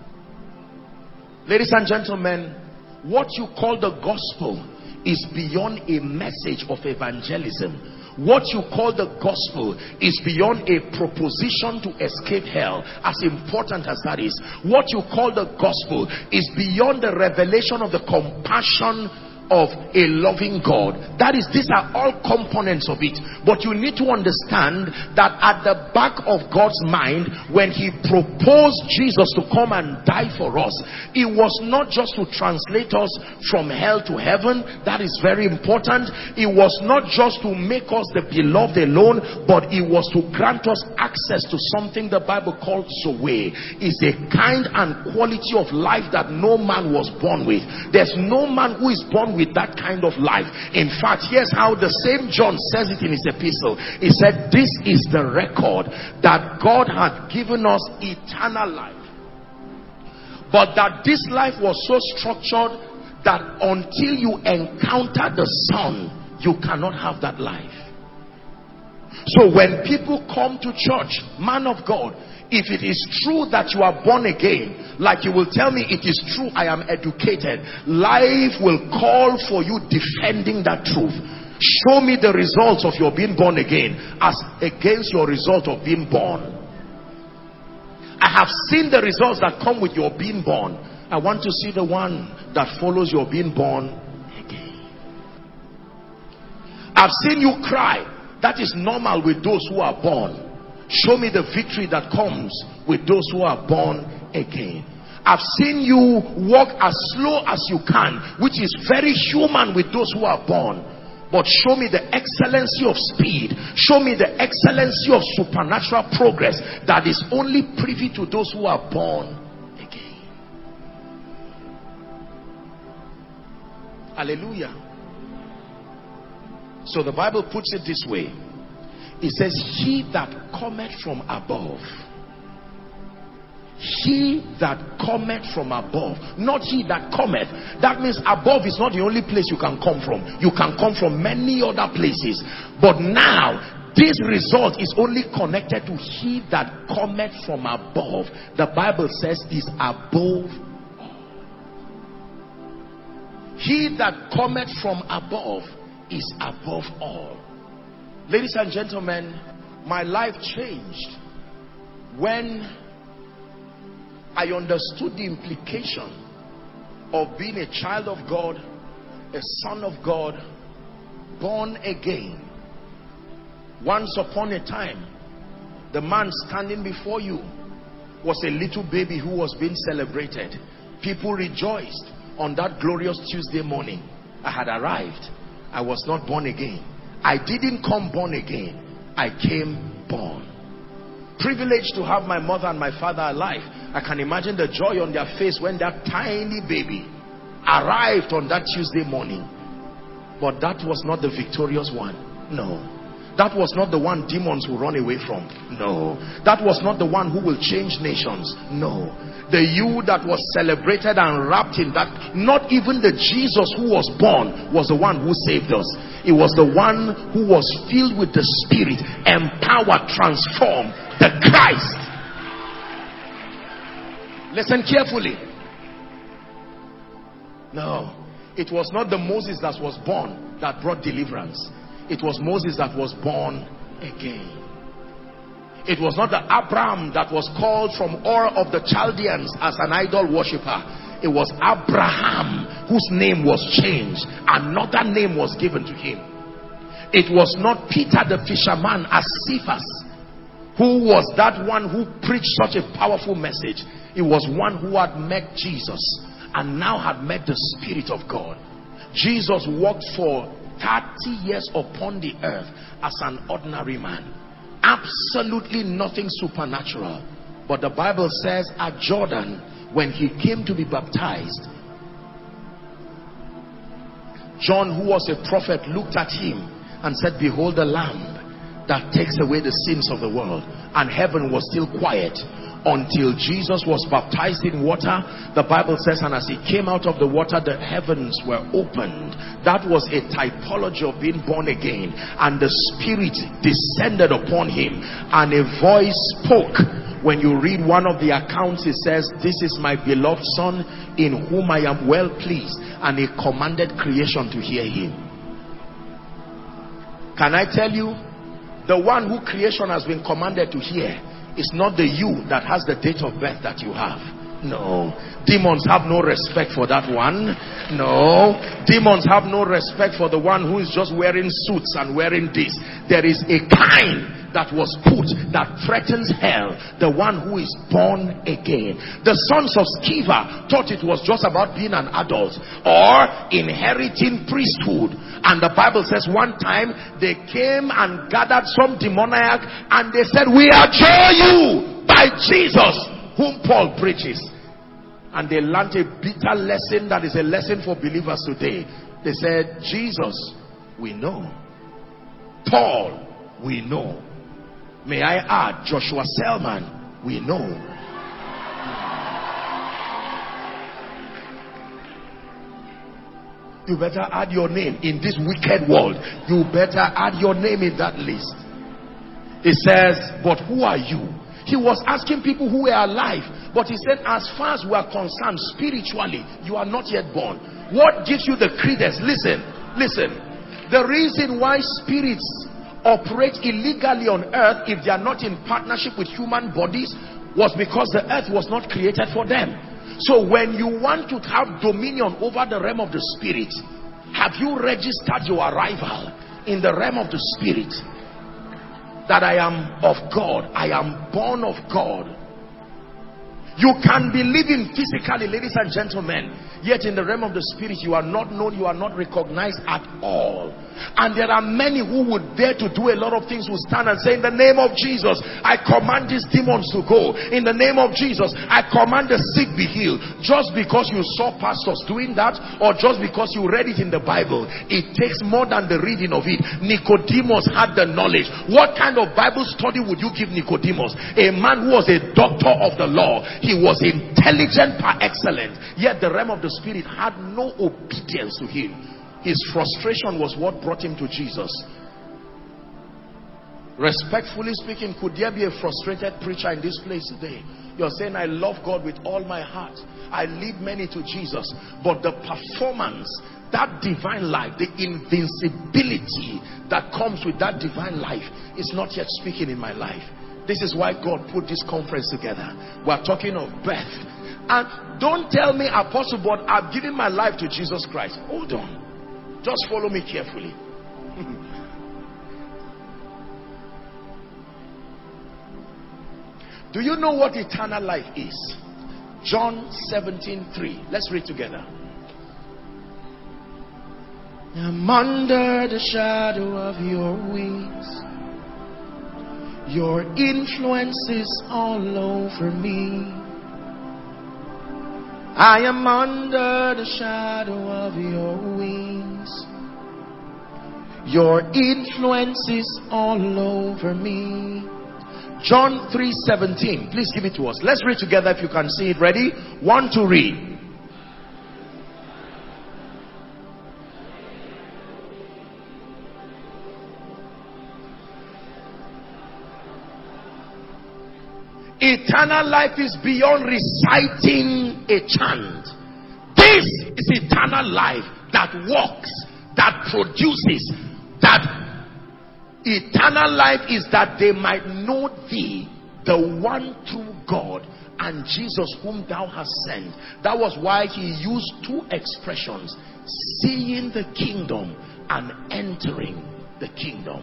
Ladies and gentlemen, what you call the gospel is beyond a message of evangelism. What you call the gospel is beyond a proposition to escape hell, as important as that is. What you call the gospel is beyond the revelation of the compassion of a loving God. That is, these are all components of it. But you need to understand that at the back of God's mind, when he proposed Jesus to come and die for us, it was not just to translate us from hell to heaven. That is very important. It was not just to make us the beloved alone, but it was to grant us access to something the Bible calls Zoe. It's a kind and quality of life that no man was born with. There's no man who is born with with that kind of life. In fact, here's how the same John says it in his epistle. He said, this is the record, that God had given us eternal life, but that this life was so structured that until you encounter the Son, you cannot have that life. So when people come to church, man of God, if it is true that you are born again, like you will tell me, it is true, I am educated, life will call for you defending that truth. Show me the results of your being born again as against your result of being born. I have seen the results that come with your being born. I want to see the one that follows your being born again. I've seen you cry. That is normal with those who are born. Show me the victory that comes with those who are born again. I've seen you walk as slow as you can, which is very human with those who are born. But show me the excellency of speed. Show me the excellency of supernatural progress that is only privy to those who are born again. Hallelujah. So the Bible puts it this way. It says, he that cometh from above. He that cometh from above, not he that cometh. That means above is not the only place you can come from. You can come from many other places. But now, this result is only connected to he that cometh from above. The Bible says is above. He that cometh from above is above all. Ladies and gentlemen, my life changed when I understood the implication of being a child of God, a son of God, born again. Once upon a time, the man standing before you was a little baby who was being celebrated. People rejoiced on that glorious Tuesday morning. I had arrived. I was not born again. I didn't come born again. I came born. Privileged to have my mother and my father alive. I can imagine the joy on their face when that tiny baby arrived on that Tuesday morning. But that was not the victorious one. No. That was not the one demons will run away from. No. That was not the one who will change nations. No. The you that was celebrated and wrapped in that, not even the Jesus who was born was the one who saved us. It was the one who was filled with the Spirit, empowered, transformed, the Christ. Listen carefully. No. It was not the Moses that was born that brought deliverance. It was Moses that was born again. It was not the Abraham that was called from Ur of the Chaldeans as an idol worshipper. It was Abraham whose name was changed. Another name was given to him. It was not Peter the fisherman as Cephas, who was that one who preached such a powerful message. It was one who had met Jesus and now had met the Spirit of God. Jesus walked for thirty years upon the earth as an ordinary man. Absolutely nothing supernatural. But the Bible says at Jordan, when he came to be baptized, John, who was a prophet, looked at him and said, behold the Lamb that takes away the sins of the world. And heaven was still quiet until Jesus was baptized in water. The Bible says, and as he came out of the water, the heavens were opened. That was a typology of being born again. And the Spirit descended upon him, and a voice spoke. When you read one of the accounts, it says, this is my beloved Son, in whom I am well pleased. And he commanded creation to hear him. Can I tell you, the one who creation has been commanded to hear is not the you that has the date of birth that you have. No. Demons have no respect for that one. No. Demons have no respect for the one who is just wearing suits and wearing this. There is a kind that was put that threatens hell, the one who is born again. The sons of Sceva thought it was just about being an adult or inheriting priesthood. And the Bible says one time they came and gathered some demoniac and they said, we adjure you by Jesus whom Paul preaches. And they learned a bitter lesson that is a lesson for believers today. They said, Jesus, we know. Paul, we know. May I add, Joshua Selman, we know. You better add your name in this wicked world. You better add your name in that list. It says, but who are you? He was asking people who were alive, but he said, as far as we are concerned spiritually, you are not yet born. What gives you the credence? Listen, listen. The reason why spirits operate illegally on earth, if they are not in partnership with human bodies, was because the earth was not created for them. So when you want to have dominion over the realm of the spirit, have you registered your arrival in the realm of the spirit? That I am of God, I am born of God. You can be living physically, ladies and gentlemen, yet in the realm of the spirit you are not known, you are not recognized at all. And there are many who would dare to do a lot of things, who stand and say, in the name of Jesus, I command these demons to go. In the name of Jesus, I command the sick be healed. Just because you saw pastors doing that, or just because you read it in the Bible. It takes more than the reading of it. Nicodemus had the knowledge. What kind of Bible study would you give Nicodemus? A man who was a doctor of the law. He was intelligent par excellence, yet the realm of the spirit had no obedience to him. His frustration was what brought him to Jesus. Respectfully speaking, could there be a frustrated preacher in this place today? You're saying, I love God with all my heart, I lead many to Jesus, but the performance, that divine life, the invincibility that comes with that divine life is not yet speaking in my life. This is why God put this conference together. We're talking of birth. And don't tell me, Apostle, but I've given my life to Jesus Christ. Hold on. Just follow me carefully. Do you know what eternal life is? John seventeen three. Let's read together. I'm under the shadow of your wings. Your influence is all over me. I am under the shadow of your wings. Your influence is all over me. John three seventeen. Please give it to us. Let's read together if you can see it. Ready? One to read. Eternal life is beyond reciting a chant. This is eternal life that works, that produces, that eternal life is that they might know thee, the one true God, and Jesus whom thou hast sent. That was why he used two expressions: seeing the kingdom and entering the kingdom.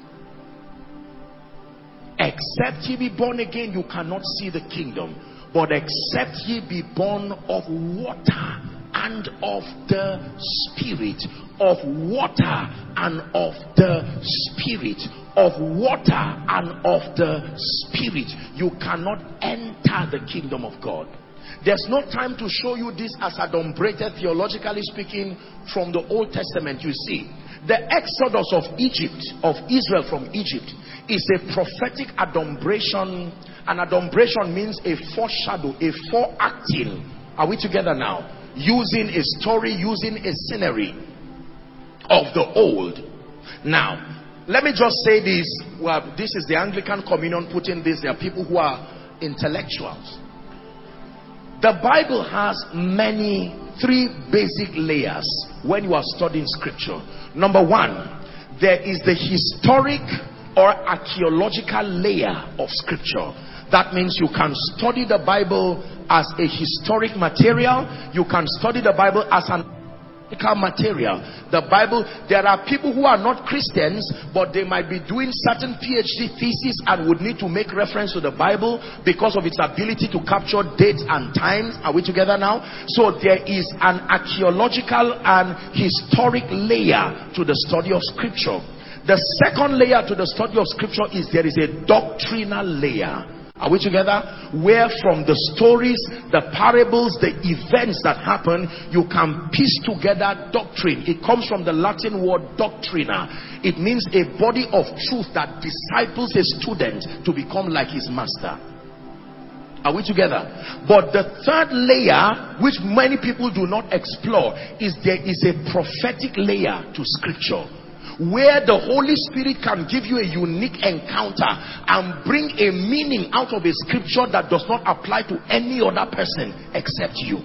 Except ye be born again, you cannot see the kingdom. But except ye be born of water and of the Spirit, of water and of the Spirit, of water and of the Spirit, you cannot enter the kingdom of God. There's no time to show you this as adumbrated, theologically speaking, from the Old Testament. You see, the exodus of Egypt, of Israel from Egypt, is a prophetic adumbration. An adumbration means a foreshadow, a foreacting. Are we together now? Using a story, using a scenery of the old. Now, let me just say this. Well, this is the Anglican Communion putting this. There are people who are intellectuals. The Bible has many, three basic layers when you are studying scripture. Number one, there is the historic or archaeological layer of scripture. That means you can study the Bible as a historic material. You can study the Bible as an material. The Bible, there are people who are not Christians, but they might be doing certain PhD theses and would need to make reference to the Bible because of its ability to capture dates and times. Are we together now? So there is an archaeological and historic layer to the study of scripture. The second layer to the study of scripture is there is a doctrinal layer. Are we together? Where from the stories, the parables, the events that happen, you can piece together doctrine. It comes from the Latin word doctrina. It means a body of truth that disciples a student to become like his master. Are we together? But the third layer, which many people do not explore, is there is a prophetic layer to scripture, where the Holy Spirit can give you a unique encounter and bring a meaning out of a scripture that does not apply to any other person except you.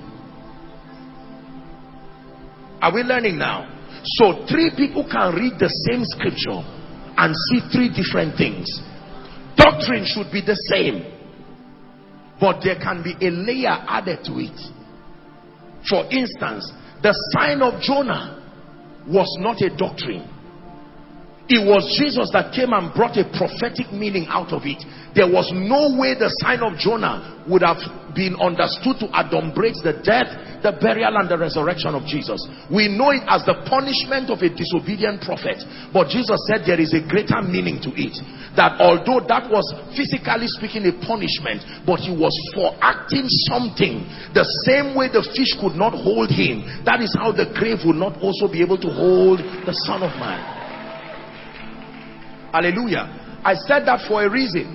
Are we learning now? So three people can read the same scripture and see three different things. Doctrine should be the same, but there can be a layer added to it. For instance, the sign of Jonah was not a doctrine. It was Jesus that came and brought a prophetic meaning out of it. There was no way the sign of Jonah would have been understood to adumbrate the death, the burial, and the resurrection of Jesus. We know it as the punishment of a disobedient prophet. But Jesus said there is a greater meaning to it. That although that was physically speaking a punishment, but he was for acting something. The same way the fish could not hold him, that is how the grave would not also be able to hold the Son of Man. Hallelujah. I said that for a reason.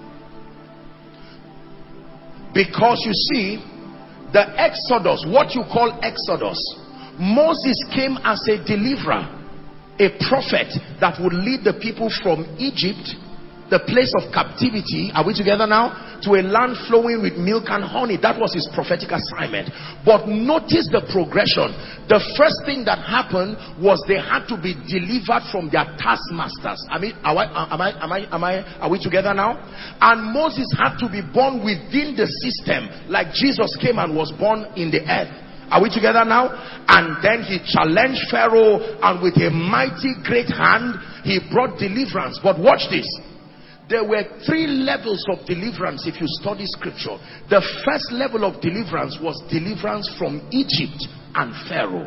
Because you see, the Exodus, what you call Exodus, Moses came as a deliverer, a prophet that would lead the people from Egypt, the place of captivity, are we together now, to a land flowing with milk and honey. That was his prophetic assignment. But notice the progression. The first thing that happened was they had to be delivered from their taskmasters. I mean, am I, am I, am I, am I, are we together now? And Moses had to be born within the system, like Jesus came and was born in the earth. Are we together now? And then he challenged Pharaoh, and with a mighty great hand he brought deliverance. But watch this. There were three levels of deliverance if you study scripture. The first level of deliverance was deliverance from Egypt and Pharaoh.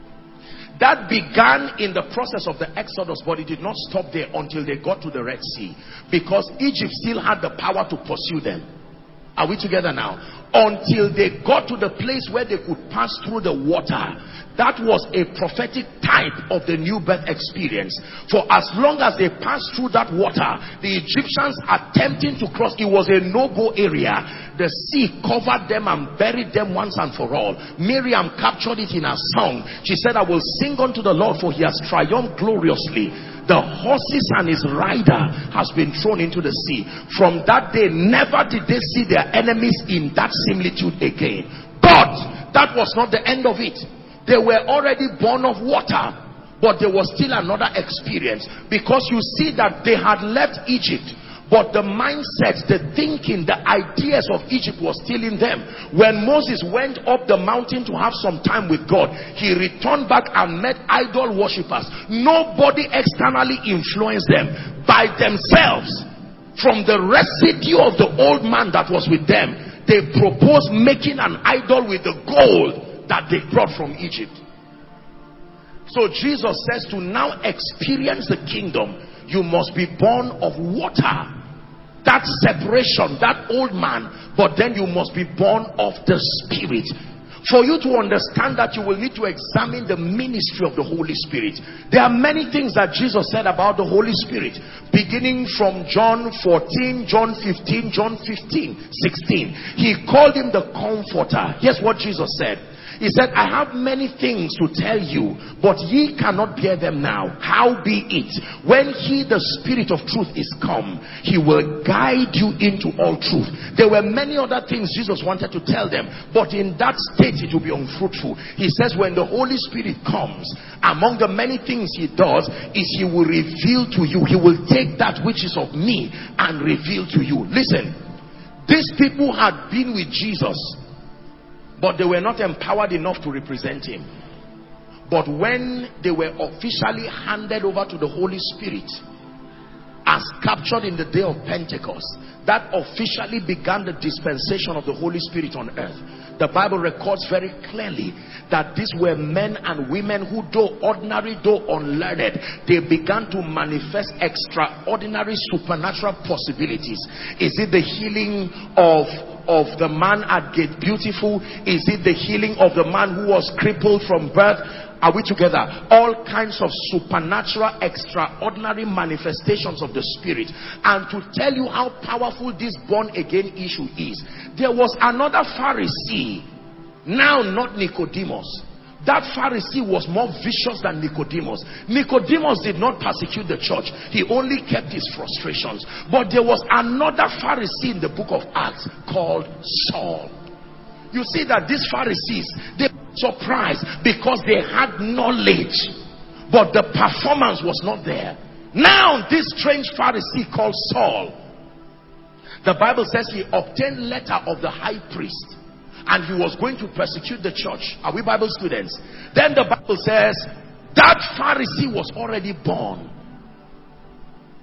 That began in the process of the Exodus, but it did not stop there until they got to the Red Sea, because Egypt still had the power to pursue them. Are we together now? Until they got to the place where they could pass through the water. That was a prophetic type of the new birth experience. For as long as they passed through that water, the Egyptians attempting to cross, it was a no-go area. The sea covered them and buried them once and for all. Miriam captured it in her song. She said, I will sing unto the Lord, for he has triumphed gloriously. The horses and his rider has been thrown into the sea. From that day, never did they see their enemies in that similitude again. But that was not the end of it. They were already born of water, but there was still another experience, because you see that they had left Egypt, but the mindset, the thinking, the ideas of Egypt was still in them. When Moses went up the mountain to have some time with God, he returned back and met idol worshippers. Nobody externally influenced them. By themselves, from the residue of the old man that was with them, they proposed making an idol with the gold that they brought from Egypt. So Jesus says, to now experience the kingdom, you must be born of water. That separation, that old man, but then you must be born of the Spirit. For you to understand that, you will need to examine the ministry of the Holy Spirit. There are many things that Jesus said about the Holy Spirit, beginning from John fourteen, John fifteen, John fifteen, sixteen. He called him the Comforter. Here's what Jesus said. He said, I have many things to tell you, but ye cannot bear them now. How be it, when he, the Spirit of truth, is come, he will guide you into all truth. There were many other things Jesus wanted to tell them, but in that state it will be unfruitful. He says, when the Holy Spirit comes, among the many things he does is he will reveal to you. He will take that which is of me and reveal to you. Listen, these people had been with Jesus, but they were not empowered enough to represent him. But when they were officially handed over to the Holy Spirit, as captured in the day of Pentecost, that officially began the dispensation of the Holy Spirit on earth. The Bible records very clearly that these were men and women who, though ordinary, though unlearned, they began to manifest extraordinary supernatural possibilities. Is it the healing of of the man at Gate Beautiful? Is it the healing of the man who was crippled from birth? Are we together? All kinds of supernatural, extraordinary manifestations of the Spirit. And to tell you how powerful this born again issue is, there was another Pharisee, now not Nicodemus. That Pharisee was more vicious than Nicodemus. Nicodemus did not persecute the church. He only kept his frustrations. But there was another Pharisee in the book of Acts called Saul. You see that these Pharisees, they were surprised because they had knowledge, but the performance was not there. Now this strange Pharisee called Saul, the Bible says he obtained letter of the high priest, and he was going to persecute the church. Are we Bible students? Then the Bible says that Pharisee was already born.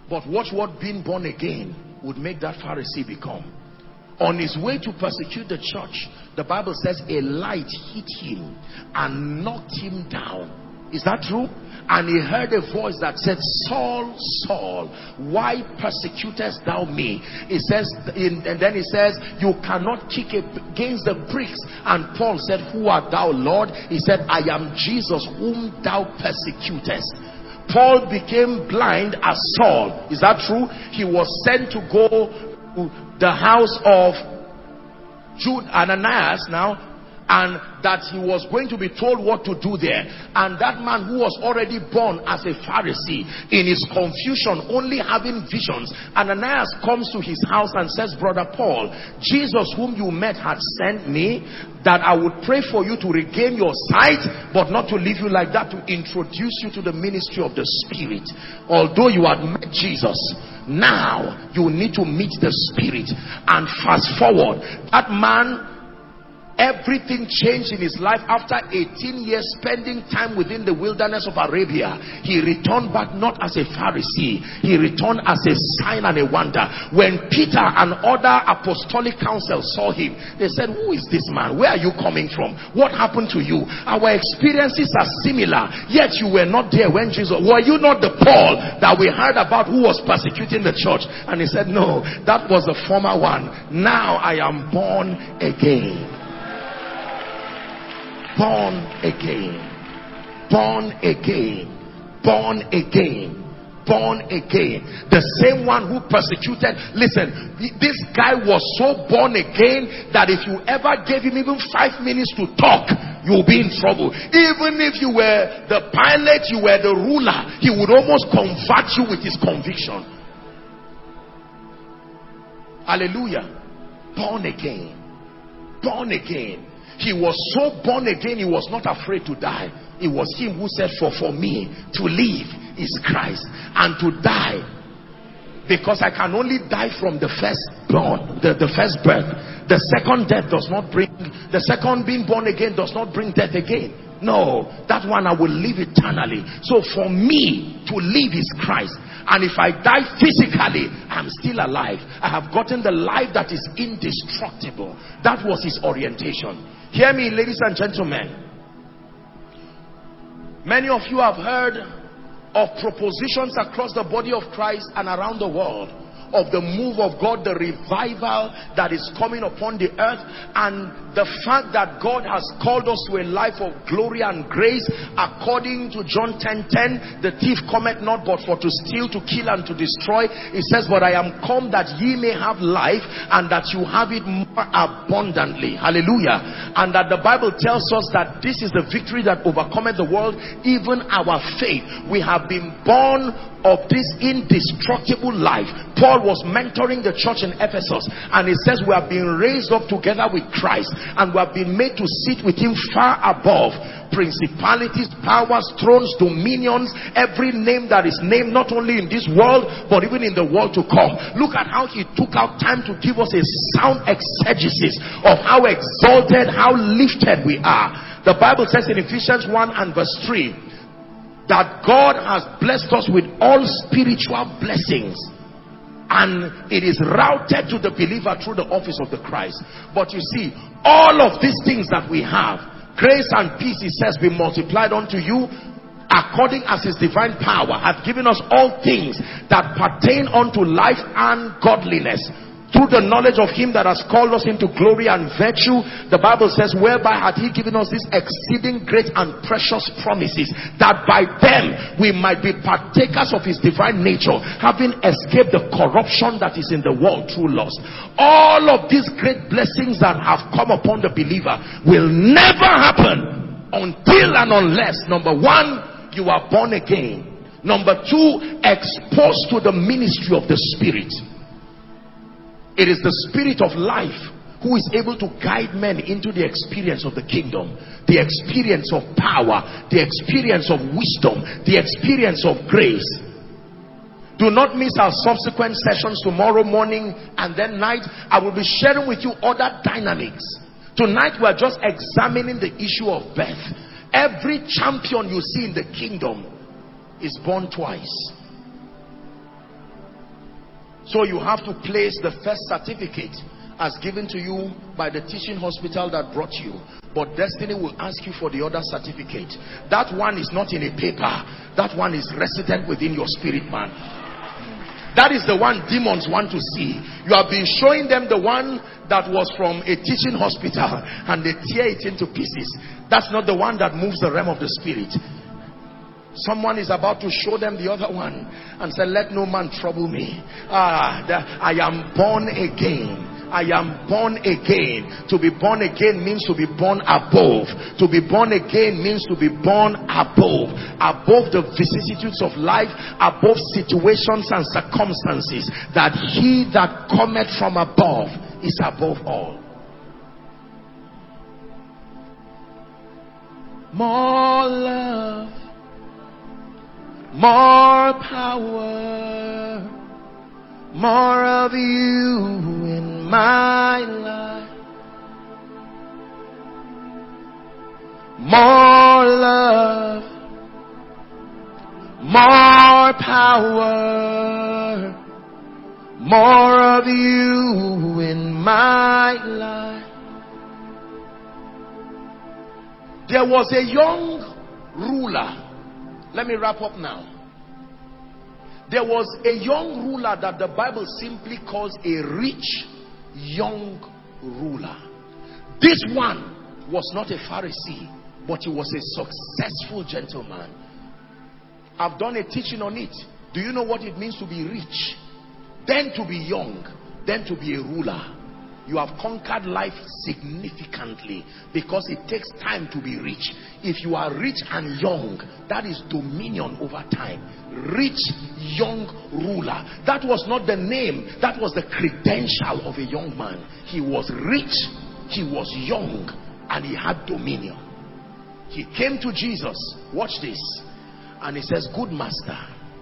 But watch what being born again would make that Pharisee become. On his way to persecute the church, the Bible says a light hit him and knocked him down. Is that true? And he heard a voice that said, Saul, Saul, why persecutest thou me? It says, in, and then he says, you cannot kick against the pricks. And Paul said, who art thou, Lord? He said, I am Jesus whom thou persecutest. Paul became blind as Saul. Is that true? He was sent to go to the house of Jude Ananias now, and that he was going to be told what to do there. And that man who was already born as a Pharisee, in his confusion, only having visions, Ananias comes to his house and says, Brother Paul, Jesus whom you met had sent me that I would pray for you to regain your sight, but not to leave you like that, to introduce you to the ministry of the Spirit. Although you had met Jesus, now you need to meet the Spirit. And fast forward, that man, everything changed in his life after eighteen years spending time within the wilderness of Arabia. He returned back not as a Pharisee, he returned as a sign and a wonder. When Peter and other apostolic council saw him, they said, who is this man? Where are you coming from? What happened to you? Our experiences are similar, yet you were not there when Jesus. Were you not the Paul that we heard about who was persecuting the church? And he said, no, that was the former one. Now I am born again. Born again, born again, born again, born again. The same one who persecuted. Listen, this guy was so born again that if you ever gave him even five minutes to talk, you'll be in trouble. Even if you were the pilot, you were the ruler, he would almost convert you with his conviction. Hallelujah. Born again, born again. He was so born again, he was not afraid to die. It was him who said, for for me to live is Christ, and to die, because I can only die from the first born, the, the first birth. The second death does not bring, the second being born again does not bring death again. No, that one I will live eternally. So for me to live is Christ. And if I die physically, I'm still alive. I have gotten the life that is indestructible. That was his orientation. Hear me, ladies and gentlemen. Many of you have heard of propositions across the body of Christ and around the world of the move of God, the revival that is coming upon the earth, and the fact that God has called us to a life of glory and grace. According to John ten ten, the thief cometh not but for to steal, to kill, and to destroy. It says, but I am come that ye may have life, and that you have it more abundantly. Hallelujah. And that the Bible tells us that this is the victory that overcometh the world, even our faith. We have been born of this indestructible life. Paul was mentoring the church in Ephesus, and he says we have been raised up together with Christ, and we have been made to sit with him far above principalities, powers, thrones, dominions, every name that is named, not only in this world but even in the world to come. Look at how he took out time to give us a sound exegesis of how exalted, how lifted we are. The Bible says in Ephesians one and verse three that God has blessed us with all spiritual blessings, and it is routed to the believer through the office of the Christ. But you see, all of these things that we have, grace and peace, he says, be multiplied unto you according as his divine power hath given us all things that pertain unto life and godliness, through the knowledge of him that has called us into glory and virtue. The Bible says, whereby hath he given us these exceeding great and precious promises, that by them we might be partakers of his divine nature, having escaped the corruption that is in the world through lust. All of these great blessings that have come upon the believer will never happen until and unless, number one, you are born again. Number two, exposed to the ministry of the Spirit. It is the Spirit of life who is able to guide men into the experience of the kingdom, the experience of power, the experience of wisdom, the experience of grace. Do not miss our subsequent sessions tomorrow morning and then night. I will be sharing with you other dynamics. Tonight we are just examining the issue of birth. Every champion you see in the kingdom is born twice. So you have to place the first certificate as given to you by the teaching hospital that brought you. But destiny will ask you for the other certificate. That one is not in a paper. That one is resident within your spirit, man. That is the one demons want to see. You have been showing them the one that was from a teaching hospital and they tear it into pieces. That's not the one that moves the realm of the spirit. Someone is about to show them the other one and say, let no man trouble me. Ah, the, I am born again. I am born again. To be born again means to be born above. To be born again means to be born above. Above the vicissitudes of life, above situations and circumstances. That he that cometh from above is above all. More love, more power, more of you in my life. More love, more power, more of you in my life. There was a young ruler. Let me wrap up now. There was a young ruler that the Bible simply calls a rich young ruler. This one was not a Pharisee, but he was a successful gentleman. I've done a teaching on it. Do you know what it means to be rich? Then to be young, then to be a ruler. You have conquered life significantly because it takes time to be rich. If you are rich and young, that is dominion over time. Rich young ruler. That was not the name, that was the credential of a young man. He was rich, he was young, and he had dominion. He came to Jesus. Watch this. And he says, good master,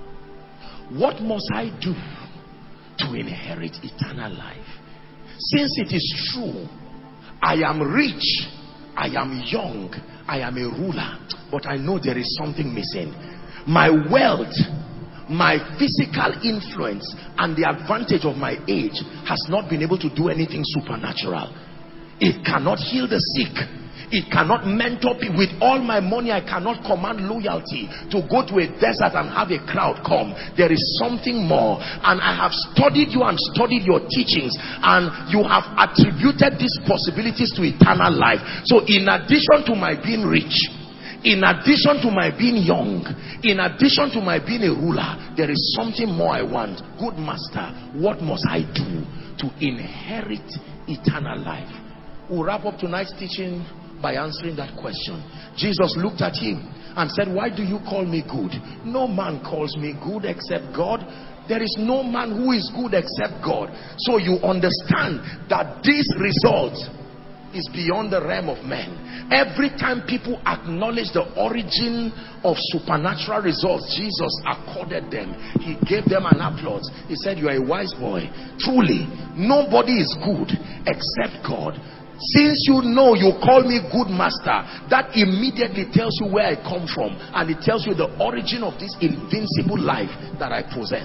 what must I do to inherit eternal life? Since it is true, I am rich, I am young, I am a ruler, but I know there is something missing. My wealth, my physical influence, and the advantage of my age has not been able to do anything supernatural. It cannot heal the sick. It cannot mentor people. With all my money, I cannot command loyalty to go to a desert and have a crowd come. There is something more. And I have studied you and studied your teachings, and you have attributed these possibilities to eternal life. So in addition to my being rich, in addition to my being young, in addition to my being a ruler, there is something more I want. Good master, what must I do to inherit eternal life? We'll wrap up tonight's teaching by answering that question. Jesus looked at him and said, why do you call me good? No man calls me good except God. There is no man who is good except God. So you understand that this result is beyond the realm of men. Every time people acknowledge the origin of supernatural results Jesus accorded them, he gave them an applause. He said, you are a wise boy. Truly, nobody is good except God. Since you know you call me good master, that immediately tells you where I come from, and it tells you the origin of this invincible life that I possess.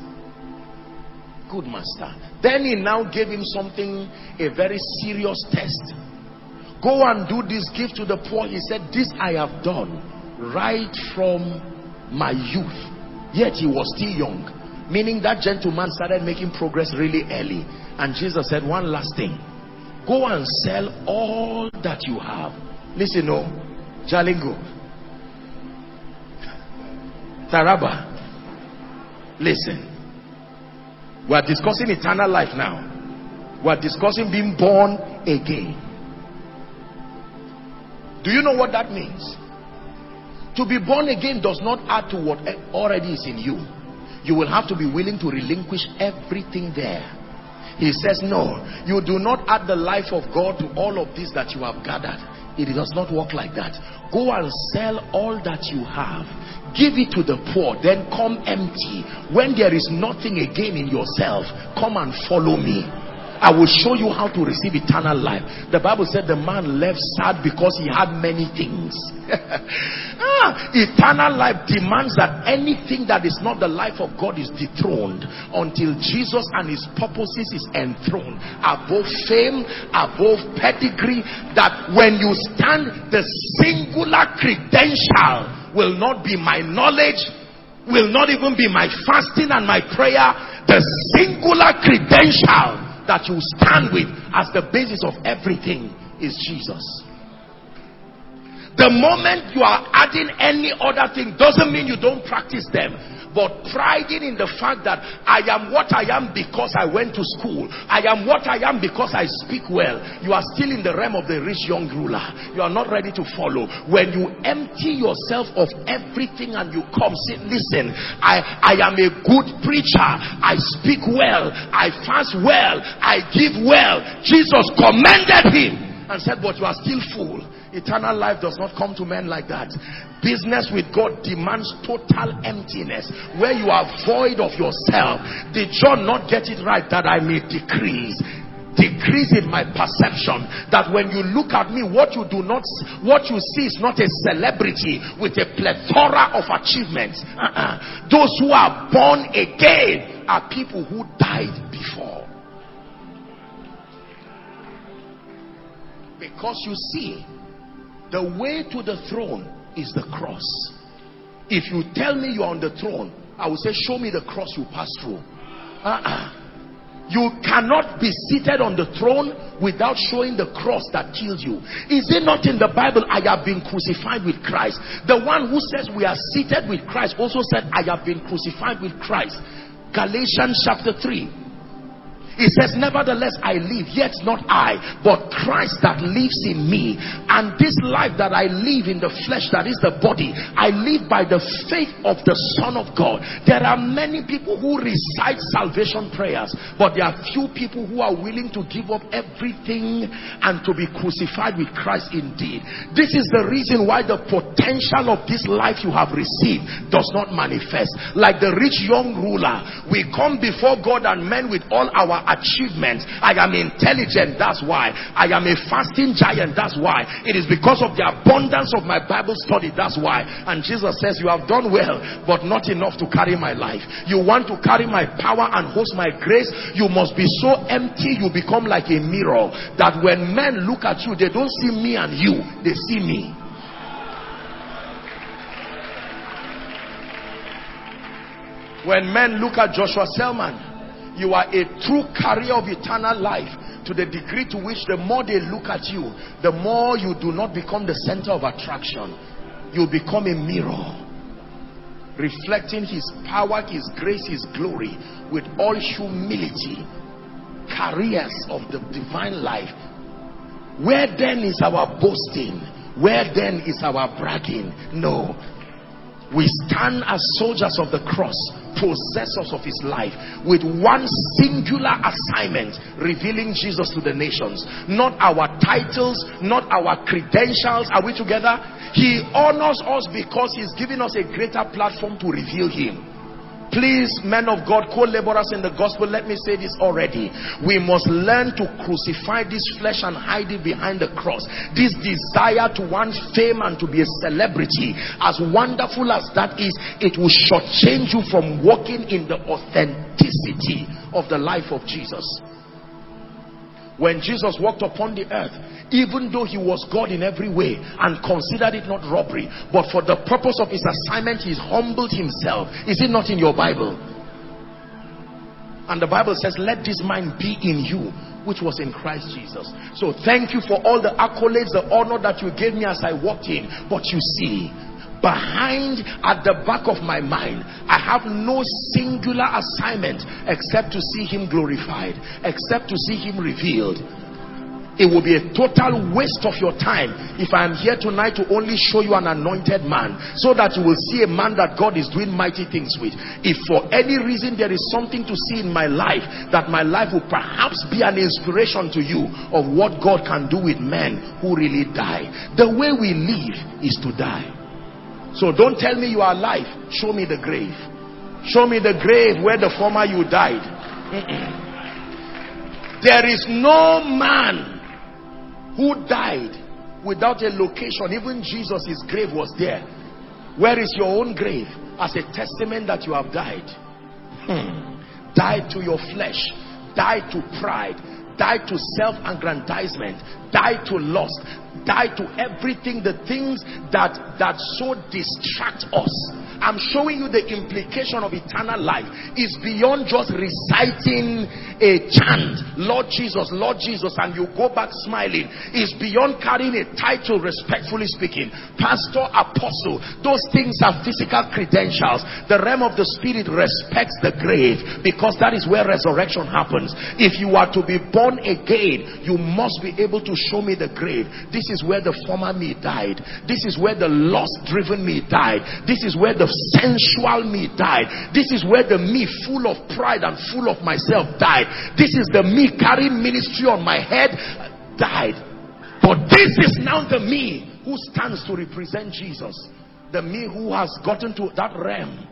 Good master. Then he now gave him something, a very serious test. Go and do this, give to the poor. He said, this I have done right from my youth. Yet he was still young, meaning that gentleman started making progress really early. And Jesus said, one last thing. Go and sell all that you have. Listen, no, Jalingo, Taraba, listen. We are discussing eternal life now. We are discussing being born again. Do you know what that means? To be born again does not add to what already is in you. You will have to be willing to relinquish everything there. He says, no, you do not add the life of God to all of this that you have gathered. It does not work like that. Go and sell all that you have. Give it to the poor, then come empty. When there is nothing again in yourself, come and follow me. I will show you how to receive eternal life. The Bible said the man left sad because he had many things. Ah, eternal life demands that anything that is not the life of God is dethroned until Jesus and his purposes is enthroned above fame, above pedigree. That when you stand, the singular credential will not be my knowledge, will not even be my fasting and my prayer. The singular credential that you stand with as the basis of everything is Jesus. The moment you are adding any other thing doesn't mean you don't practice them, but priding in the fact that I am what I am because I went to school, I am what I am because I speak well, you are still in the realm of the rich young ruler. You are not ready to follow. When you empty yourself of everything and you come, say, listen, I, I am a good preacher, I speak well, I fast well, I give well. Jesus commended him and said, but you are still full. Eternal life does not come to men like that. Business with God demands total emptiness, where you are void of yourself. Did John not get it right that I may decrease? Decrease in my perception, that when you look at me, what you do not, what you see is not a celebrity with a plethora of achievements. Uh-uh. Those who are born again are people who died before. Because you see, the way to the throne is the cross. If you tell me you are on the throne, I will say, show me the cross you passed through. Uh-uh. You cannot be seated on the throne without showing the cross that killed you. Is it not in the Bible, I have been crucified with Christ? The one who says we are seated with Christ also said, I have been crucified with Christ. Galatians chapter three. It says, nevertheless I live, yet not I, but Christ that lives in me. And this life that I live in the flesh, that is the body, I live by the faith of the Son of God. There are many people who recite salvation prayers, but there are few people who are willing to give up everything and to be crucified with Christ indeed. This is the reason why the potential of this life you have received does not manifest. Like the rich young ruler, we come before God and men with all our achievements. I am intelligent, that's why. I am a fasting giant, that's why. It is because of the abundance of my Bible study, that's why. And Jesus says, you have done well, but not enough to carry my life. You want to carry my power and host my grace, you must be so empty you become like a mirror, that when men look at you, they don't see me and you, they see me. When men look at Joshua Selman, you are a true carrier of eternal life, to the degree to which the more they look at you, the more you do not become the center of attraction. You become a mirror, reflecting his power, his grace, his glory, with all humility. Carriers of the divine life. Where then is our boasting? Where then is our bragging? No. We stand as soldiers of the cross, possessors of his life, with one singular assignment, revealing Jesus to the nations. Not our titles, not our credentials. Are we together? He honors us because he's given us a greater platform to reveal him. Please, men of God, co-laborers in the gospel, let me say this already. We must learn to crucify this flesh and hide it behind the cross. This desire to want fame and to be a celebrity, as wonderful as that is, it will shortchange you from walking in the authenticity of the life of Jesus. When Jesus walked upon the earth, even though he was God in every way and considered it not robbery, but for the purpose of his assignment, he humbled himself. Is it not in your Bible? And the Bible says, let this mind be in you, which was in Christ Jesus. So thank you for all the accolades, the honor that you gave me as I walked in. But you see, behind, at the back of my mind, I have no singular assignment except to see him glorified, except to see him revealed. It will be a total waste of your time if I am here tonight to only show you an anointed man, so that you will see a man that God is doing mighty things with. If for any reason there is something to see in my life, that my life will perhaps be an inspiration to you of what God can do with men who really die. The way we live is to die. So don't tell me you are alive. Show me the grave. Show me the grave where the former you died. Mm-mm. There is no man who died without a location. Even Jesus, his grave was there. Where is your own grave as a testament that you have died? Hmm. Died to your flesh, died to pride, died to self-aggrandizement, died to lust, died to everything, the things that that so distract us. I'm showing you the implication of eternal life is beyond just reciting a chant, Lord Jesus, Lord Jesus, and you go back smiling. It's beyond carrying a title, respectfully speaking, pastor, apostle. Those things are physical credentials. The realm of the spirit respects the grave, because that is where resurrection happens. If you are to be born again, you must be able to show me the grave. This is where the former me died. This is where the lust-driven me died. This is where the sensual me died. This is where the me full of pride and full of myself died. This is the me carrying ministry on my head died. But this is now the me who stands to represent Jesus. The me who has gotten to that realm.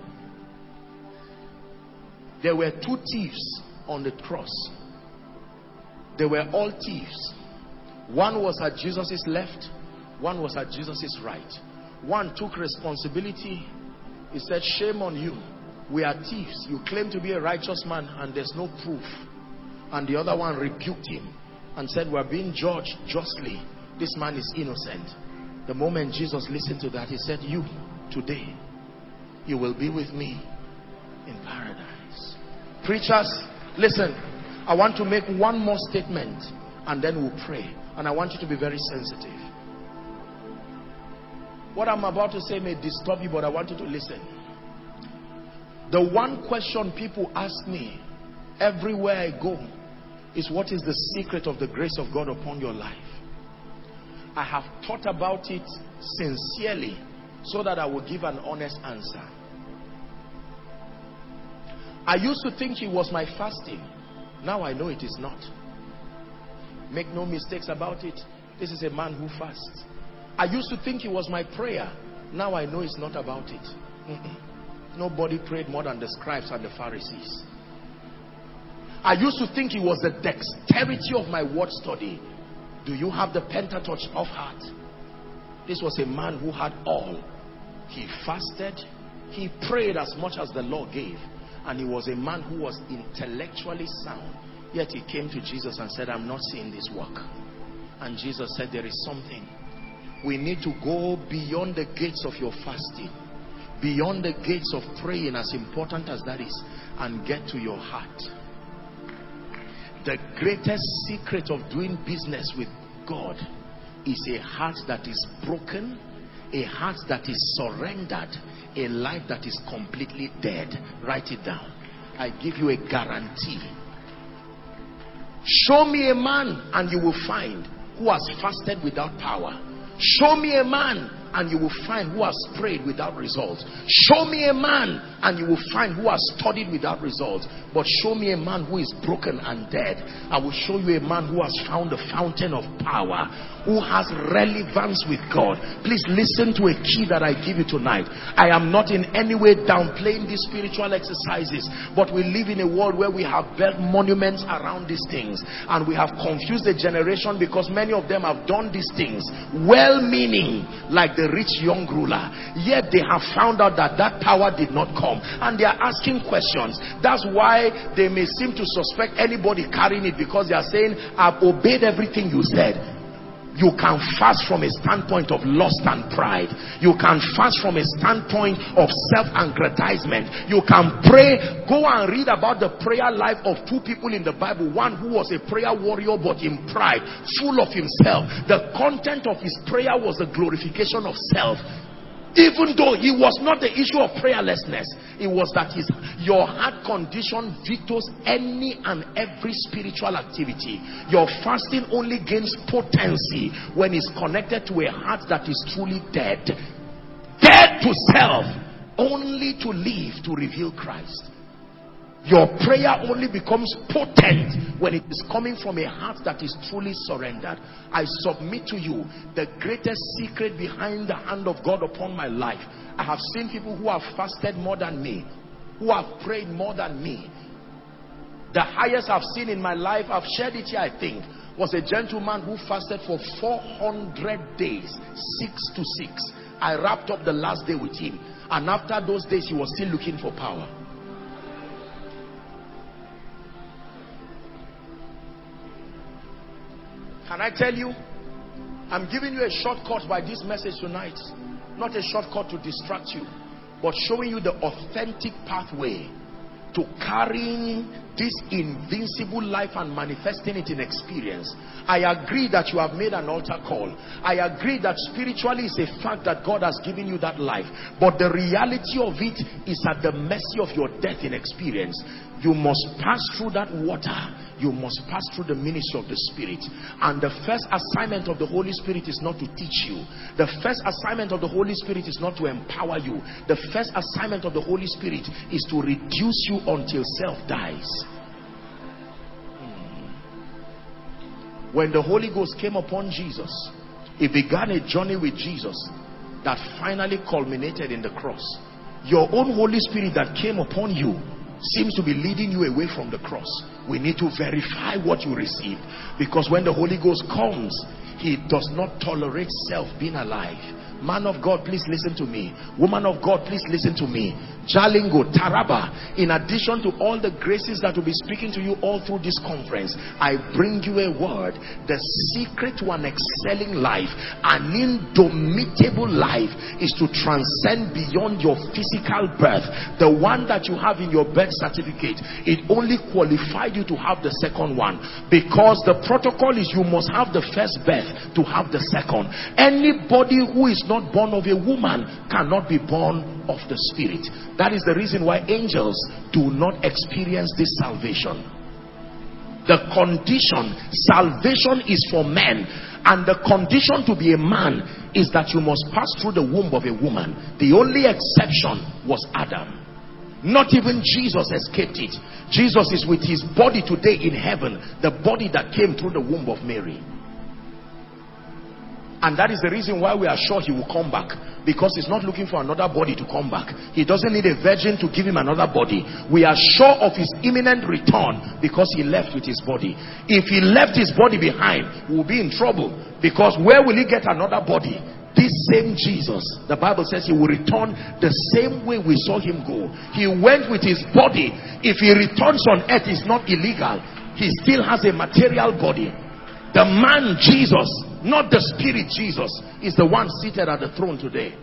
There were two thieves on the cross. They were all thieves. One was at Jesus' left, one was at Jesus' right. One took responsibility. He said, shame on you. We are thieves. You claim to be a righteous man and there's no proof. And the other one rebuked him and said, we are being judged justly. This man is innocent. The moment Jesus listened to that, he said, you, today, you will be with me in paradise. Preachers, listen, I want to make one more statement and then we'll pray. And I want you to be very sensitive. What I'm about to say may disturb you, but I want you to listen. The one question people ask me everywhere I go is, what is the secret of the grace of God upon your life? I have thought about it sincerely so that I will give an honest answer. I used to think it was my fasting. Now I know it is not. Make no mistakes about it. This is a man who fasts. I used to think it was my prayer. Now I know it's not about it. Mm-mm. Nobody prayed more than the scribes and the Pharisees. I used to think it was the dexterity of my word study. Do you have the Pentateuch of heart? This was a man who had all. He fasted. He prayed as much as the law gave. And he was a man who was intellectually sound. Yet he came to Jesus and said, I'm not seeing this work. And Jesus said, there is something. We need to go beyond the gates of your fasting, beyond the gates of praying, as important as that is, and get to your heart. The greatest secret of doing business with God is a heart that is broken, a heart that is surrendered, a life that is completely dead. Write it down. I give you a guarantee. Show me a man and you will find who has fasted without power. Show me a man and you will find who has prayed without results. Show me a man and you will find who has studied without results. But show me a man who is broken and dead. I will show you a man who has found the fountain of power, who has relevance with God. Please listen to a key that I give you tonight. I am not in any way downplaying these spiritual exercises, but we live in a world where we have built monuments around these things, and we have confused the generation because many of them have done these things well-meaning, like the rich young ruler, yet they have found out that that power did not come, and they are asking questions. That's why they may seem to suspect anybody carrying it, because they are saying, I've obeyed everything you said. You can fast from a standpoint of lust and pride. You can fast from a standpoint of self-aggrandizement. You can pray. Go and read about the prayer life of two people in the Bible. One who was a prayer warrior but in pride, full of himself. The content of his prayer was the glorification of self. Even though it was not the issue of prayerlessness, it was that his, your heart condition vetoes any and every spiritual activity. Your fasting only gains potency when it's connected to a heart that is truly dead. Dead to self, only to live to reveal Christ. Your prayer only becomes potent when it is coming from a heart that is truly surrendered. I submit to you the greatest secret behind the hand of God upon my life. I have seen people who have fasted more than me, who have prayed more than me. The highest I've seen in my life, I've shared it here I think, was a gentleman who fasted for four hundred days, six to six. I wrapped up the last day with him. And after those days, he was still looking for power. Can I tell you, I'm giving you a shortcut by this message tonight. Not a shortcut to distract you, but showing you the authentic pathway to carrying this invincible life and manifesting it in experience. I agree that you have made an altar call. I agree that spiritually it's a fact that God has given you that life. But the reality of it is at the mercy of your death in experience. You must pass through that water. You must pass through the ministry of the Spirit. And the first assignment of the Holy Spirit is not to teach you. The first assignment of the Holy Spirit is not to empower you. The first assignment of the Holy Spirit is to reduce you until self dies. Hmm. When the Holy Ghost came upon Jesus, it began a journey with Jesus that finally culminated in the cross. Your own Holy Spirit that came upon you seems to be leading you away from the cross. We need to verify what you received, because when the Holy Ghost comes, he does not tolerate self being alive. Man of God, please listen to me. Woman of God, please listen to me. Jalingo, Taraba, in addition to all the graces that will be speaking to you all through this conference, I bring you a word. The secret to an excelling life, an indomitable life, is to transcend beyond your physical birth. The one that you have in your birth certificate, it only qualified you to have the second one, because the protocol is you must have the first birth to have the second. Anybody who is not born of a woman cannot be born of the Spirit. That is the reason why angels do not experience this salvation. The condition, salvation is for men, and the condition to be a man is that you must pass through the womb of a woman. The only exception was Adam. Not even Jesus escaped it. Jesus is with his body today in heaven, the body that came through the womb of Mary. And that is the reason why we are sure he will come back, because he's not looking for another body to come back. He doesn't need a virgin to give him another body. We are sure of his imminent return because he left with his body. If he left his body behind, we'll be in trouble, because where will he get another body? This same Jesus, the Bible says, he will return the same way we saw him go. He went with his body. If he returns on earth, it's not illegal. He still has a material body. The man Jesus, not the spirit Jesus, is the one seated at the throne today.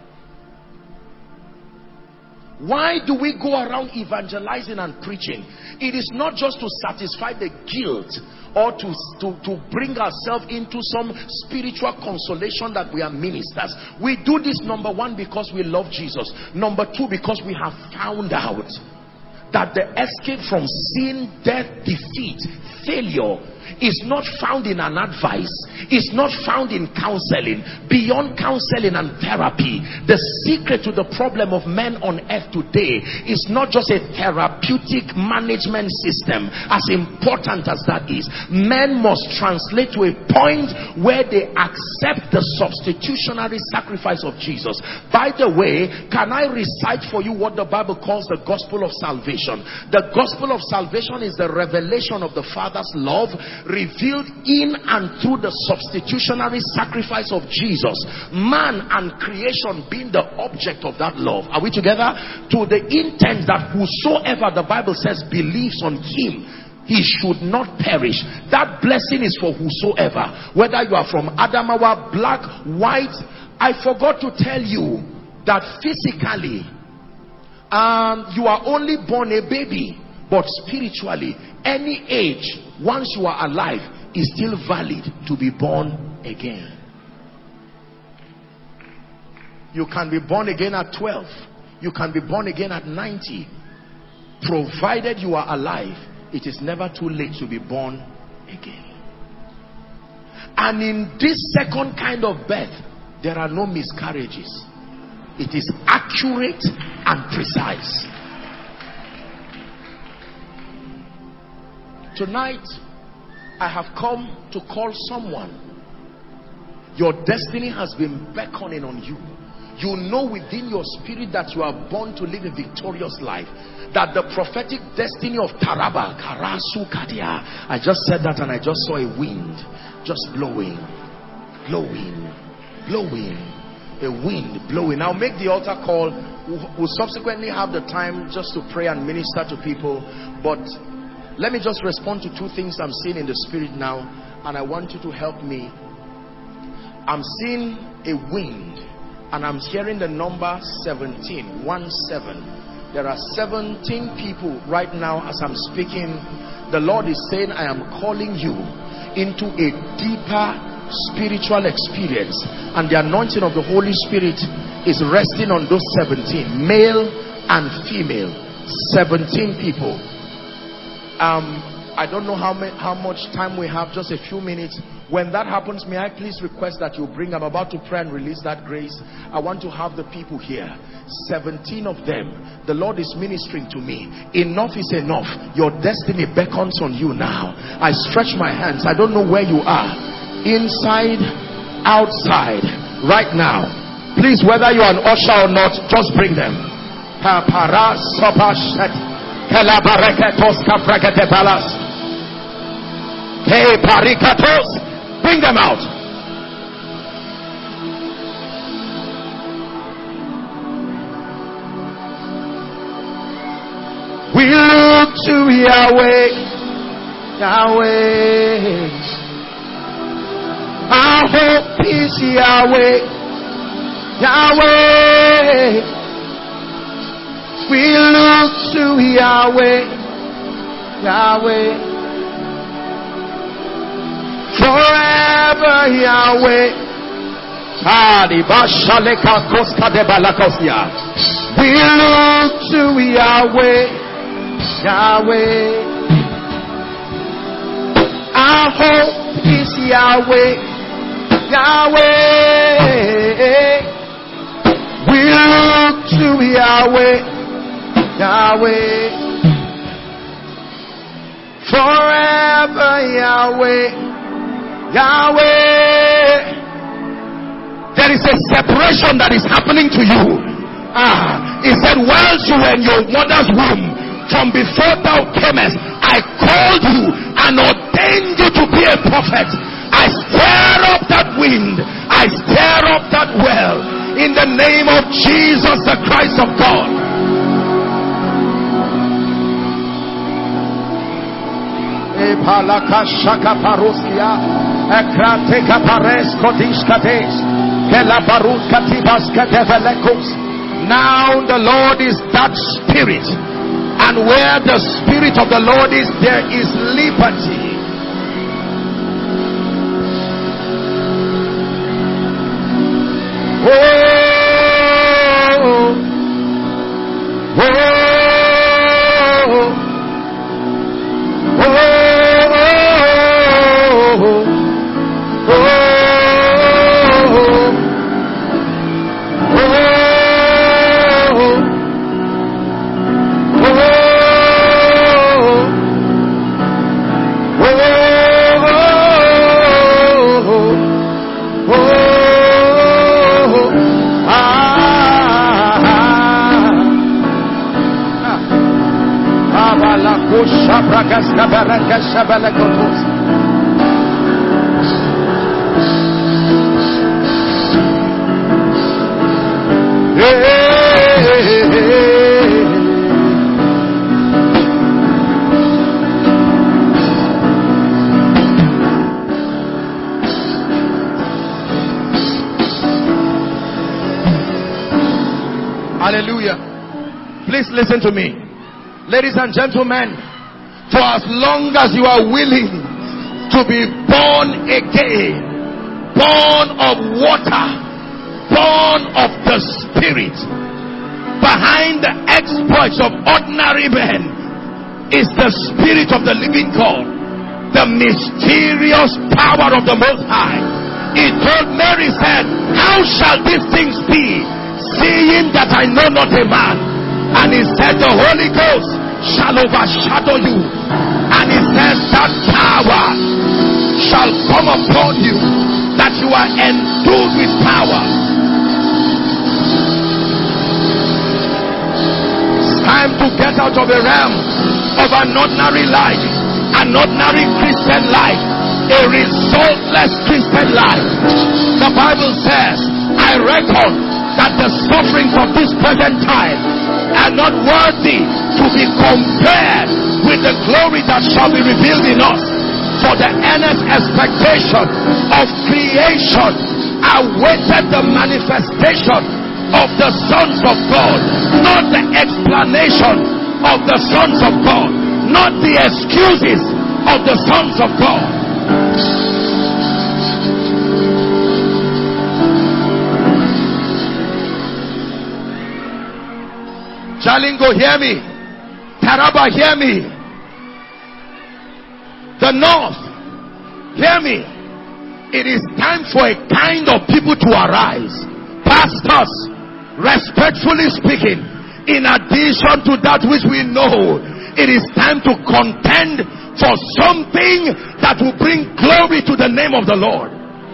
Why do we go around evangelizing and preaching? It is not just to satisfy the guilt or to, to, to bring ourselves into some spiritual consolation that we are ministers. We do this, number one, because we love Jesus. Number two, because we have found out that the escape from sin, death, defeat, failure is not found in an advice, is not found in counseling. Beyond counseling and therapy, the secret to the problem of men on earth today is not just a therapeutic management system, as important as that is. Men must translate to a point where they accept the substitutionary sacrifice of Jesus. By the way, can I recite for you what the Bible calls the gospel of salvation? The gospel of salvation is the revelation of the Father's love revealed in and through the substitutionary sacrifice of Jesus, man and creation being the object of that love. Are we together? To the intent that whosoever, the Bible says, believes on him, he should not perish. That blessing is for whosoever, whether you are from Adamawa, black, white. I forgot to tell you that physically um, you are only born a baby, but spiritually, any age, once you are alive, is still valid to be born again. You can be born again at twelve. You can be born again at ninety. Provided you are alive, it is never too late to be born again. And in this second kind of birth, there are no miscarriages. It is accurate and precise. Tonight, I have come to call someone. Your destiny has been beckoning on you. You know within your spirit that you are born to live a victorious life. That the prophetic destiny of Taraba, Karasu Kadia, I just said that and I just saw a wind just blowing, blowing, blowing. A wind blowing. I'll make the altar call. We'll subsequently have the time just to pray and minister to people. But let me just respond to two things I'm seeing in the spirit now, and I want you to help me. I'm seeing a wind, and I'm hearing the number seventeen, one seven. There are seventeen people right now as I'm speaking. The Lord is saying, I am calling you into a deeper spiritual experience, and the anointing of the Holy Spirit is resting on those seventeen, male and female. Seventeen people. um I don't know how many, how much time we have, just a few minutes. When that happens, may I please request that you bring, I'm about to pray and release that grace. I want to have the people here, seventeen of them. The Lord is ministering to me. Enough is enough. Your destiny beckons on you now. I stretch my hands. I don't know where you are, inside, outside, right now. Please, whether you're an usher or not, just bring them. Hey, parikatos, bring them out. We look to Yahweh, Yahweh. Our hope is Yahweh, Yahweh. We look to Yahweh, Yahweh. Forever Yahweh. We look to Yahweh, Yahweh. Our hope is Yahweh, Yahweh. We look to Yahweh, Yahweh. Forever Yahweh, Yahweh. There is a separation that is happening to you. Ah, he said, while you were in your mother's womb, from before thou camest, I called you and ordained you to be a prophet. I stir up that wind, I stir up that well, in the name of Jesus the Christ of God. Now the Lord is that spirit, and where the spirit of the Lord is, there is liberty. Oh, oh, oh, oh, oh. Hallelujah. Please listen to me, ladies and gentlemen. For as long as you are willing to be born again, born of water, born of the Spirit, behind the exploits of ordinary men is the Spirit of the living God, the mysterious power of the Most High. He told Mary, said, how shall these things be, seeing that I know not a man? And he said, the Holy Ghost shall overshadow you. And he said, that power shall come upon you, that you are endued with power. It's time to get out of the realm of an ordinary life, an ordinary Christian life, a resultless Christian life. The Bible says, I reckon that the sufferings of this present time are not worthy to be compared with the glory that shall be revealed in us. For the earnest expectation of creation awaited the manifestation of the sons of God, not the explanation of the sons of God, not the excuses of the sons of God. Jalingo, hear me. Taraba, hear me. The North, hear me. It is time for a kind of people to arise. Pastors, respectfully speaking, in addition to that which we know, it is time to contend for something that will bring glory to the name of the Lord.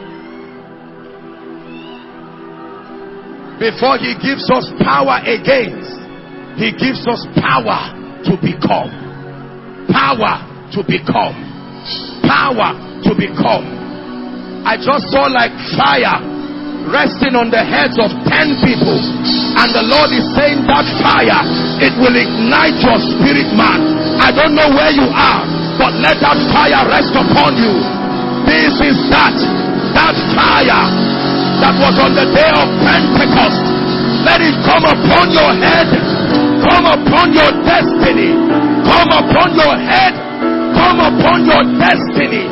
Before he gives us power against, he gives us power to become. Power to become. Power to become. I just saw like fire resting on the heads of ten people, and the Lord is saying that fire, it will ignite your spirit, man. I don't know where you are, but let that fire rest upon you. This is that that fire that was on the day of Pentecost. Let it come upon your head, come upon your destiny, come upon your head, come upon your destiny.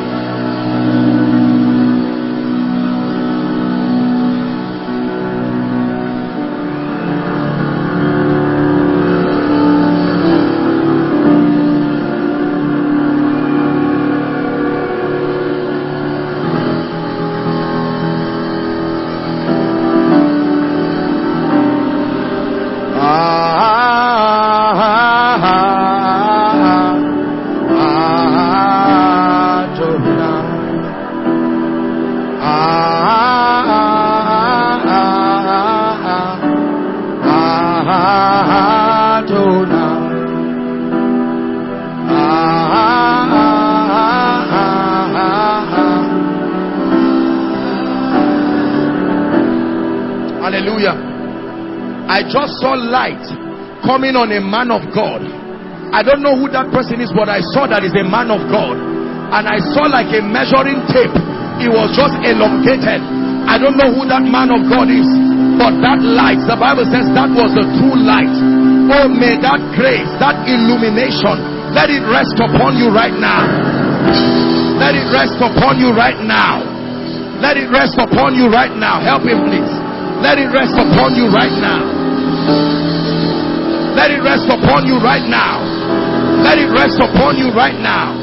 Light coming on a man of God. I don't know who that person is, but I saw that is a man of God, and I saw like a measuring tape. It was just elongated. I don't know who that man of God is, but that light, the Bible says that was the true light. Oh, may that grace, that illumination, let it rest upon you right now. Let it rest upon you right now. Let it rest upon you right now. Help him, please. Let it rest upon you right now. Let it rest upon you right now. Let it rest upon you right now.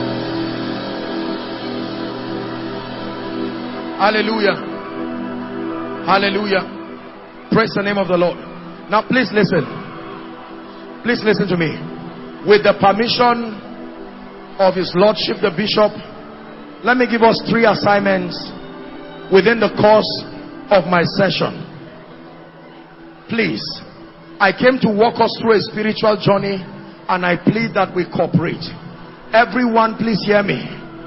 Hallelujah. Hallelujah. Praise the name of the Lord. Now please listen. Please listen to me. With the permission of His Lordship the Bishop, let me give us three assignments within the course of my session. Please. I came to walk us through a spiritual journey, and I plead that we cooperate. Everyone, please hear me.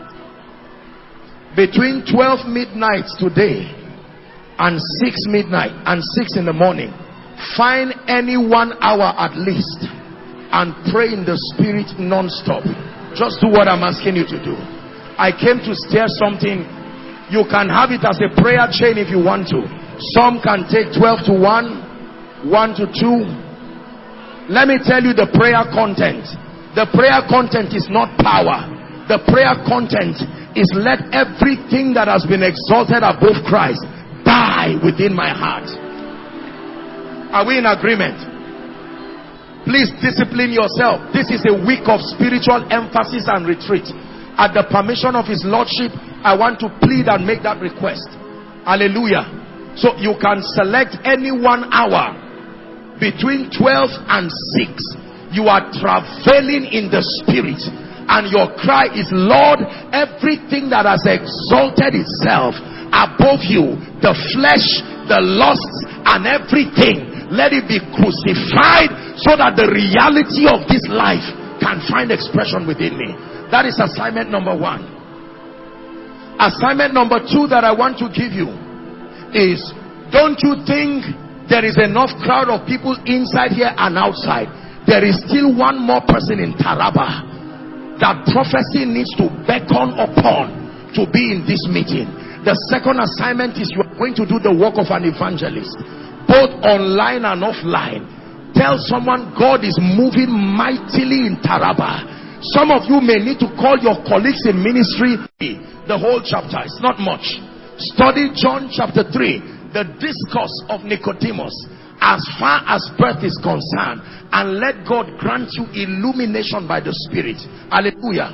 Between twelve midnight today and six midnight and six in the morning, find any one hour at least and pray in the spirit non-stop. Just do what I'm asking you to do. I came to steer something. You can have it as a prayer chain if you want to. Some can take twelve to one. One to two. Let me tell you the prayer content. The prayer content is not power. The prayer content is let everything that has been exalted above Christ die within my heart. Are we in agreement? Please discipline yourself. This is a week of spiritual emphasis and retreat. At the permission of His Lordship, I want to plead and make that request. Hallelujah. So you can select any one hour between twelve and six. You are traveling in the spirit, and your cry is, Lord, everything that has exalted itself above you, the flesh, the lusts, and everything, let it be crucified so that the reality of this life can find expression within me. That is assignment number one. Assignment number two that I want to give you is Don't you think there is enough crowd of people inside here and outside? There is still one more person in Taraba that prophecy needs to beckon upon to be in this meeting. The second assignment is you are going to do the work of an evangelist, both online and offline. Tell someone God is moving mightily in Taraba. Some of you may need to call your colleagues in ministry. The whole chapter, it's not much. Study John chapter three, the discourse of Nicodemus as far as birth is concerned, and let God grant you illumination by the Spirit. Hallelujah.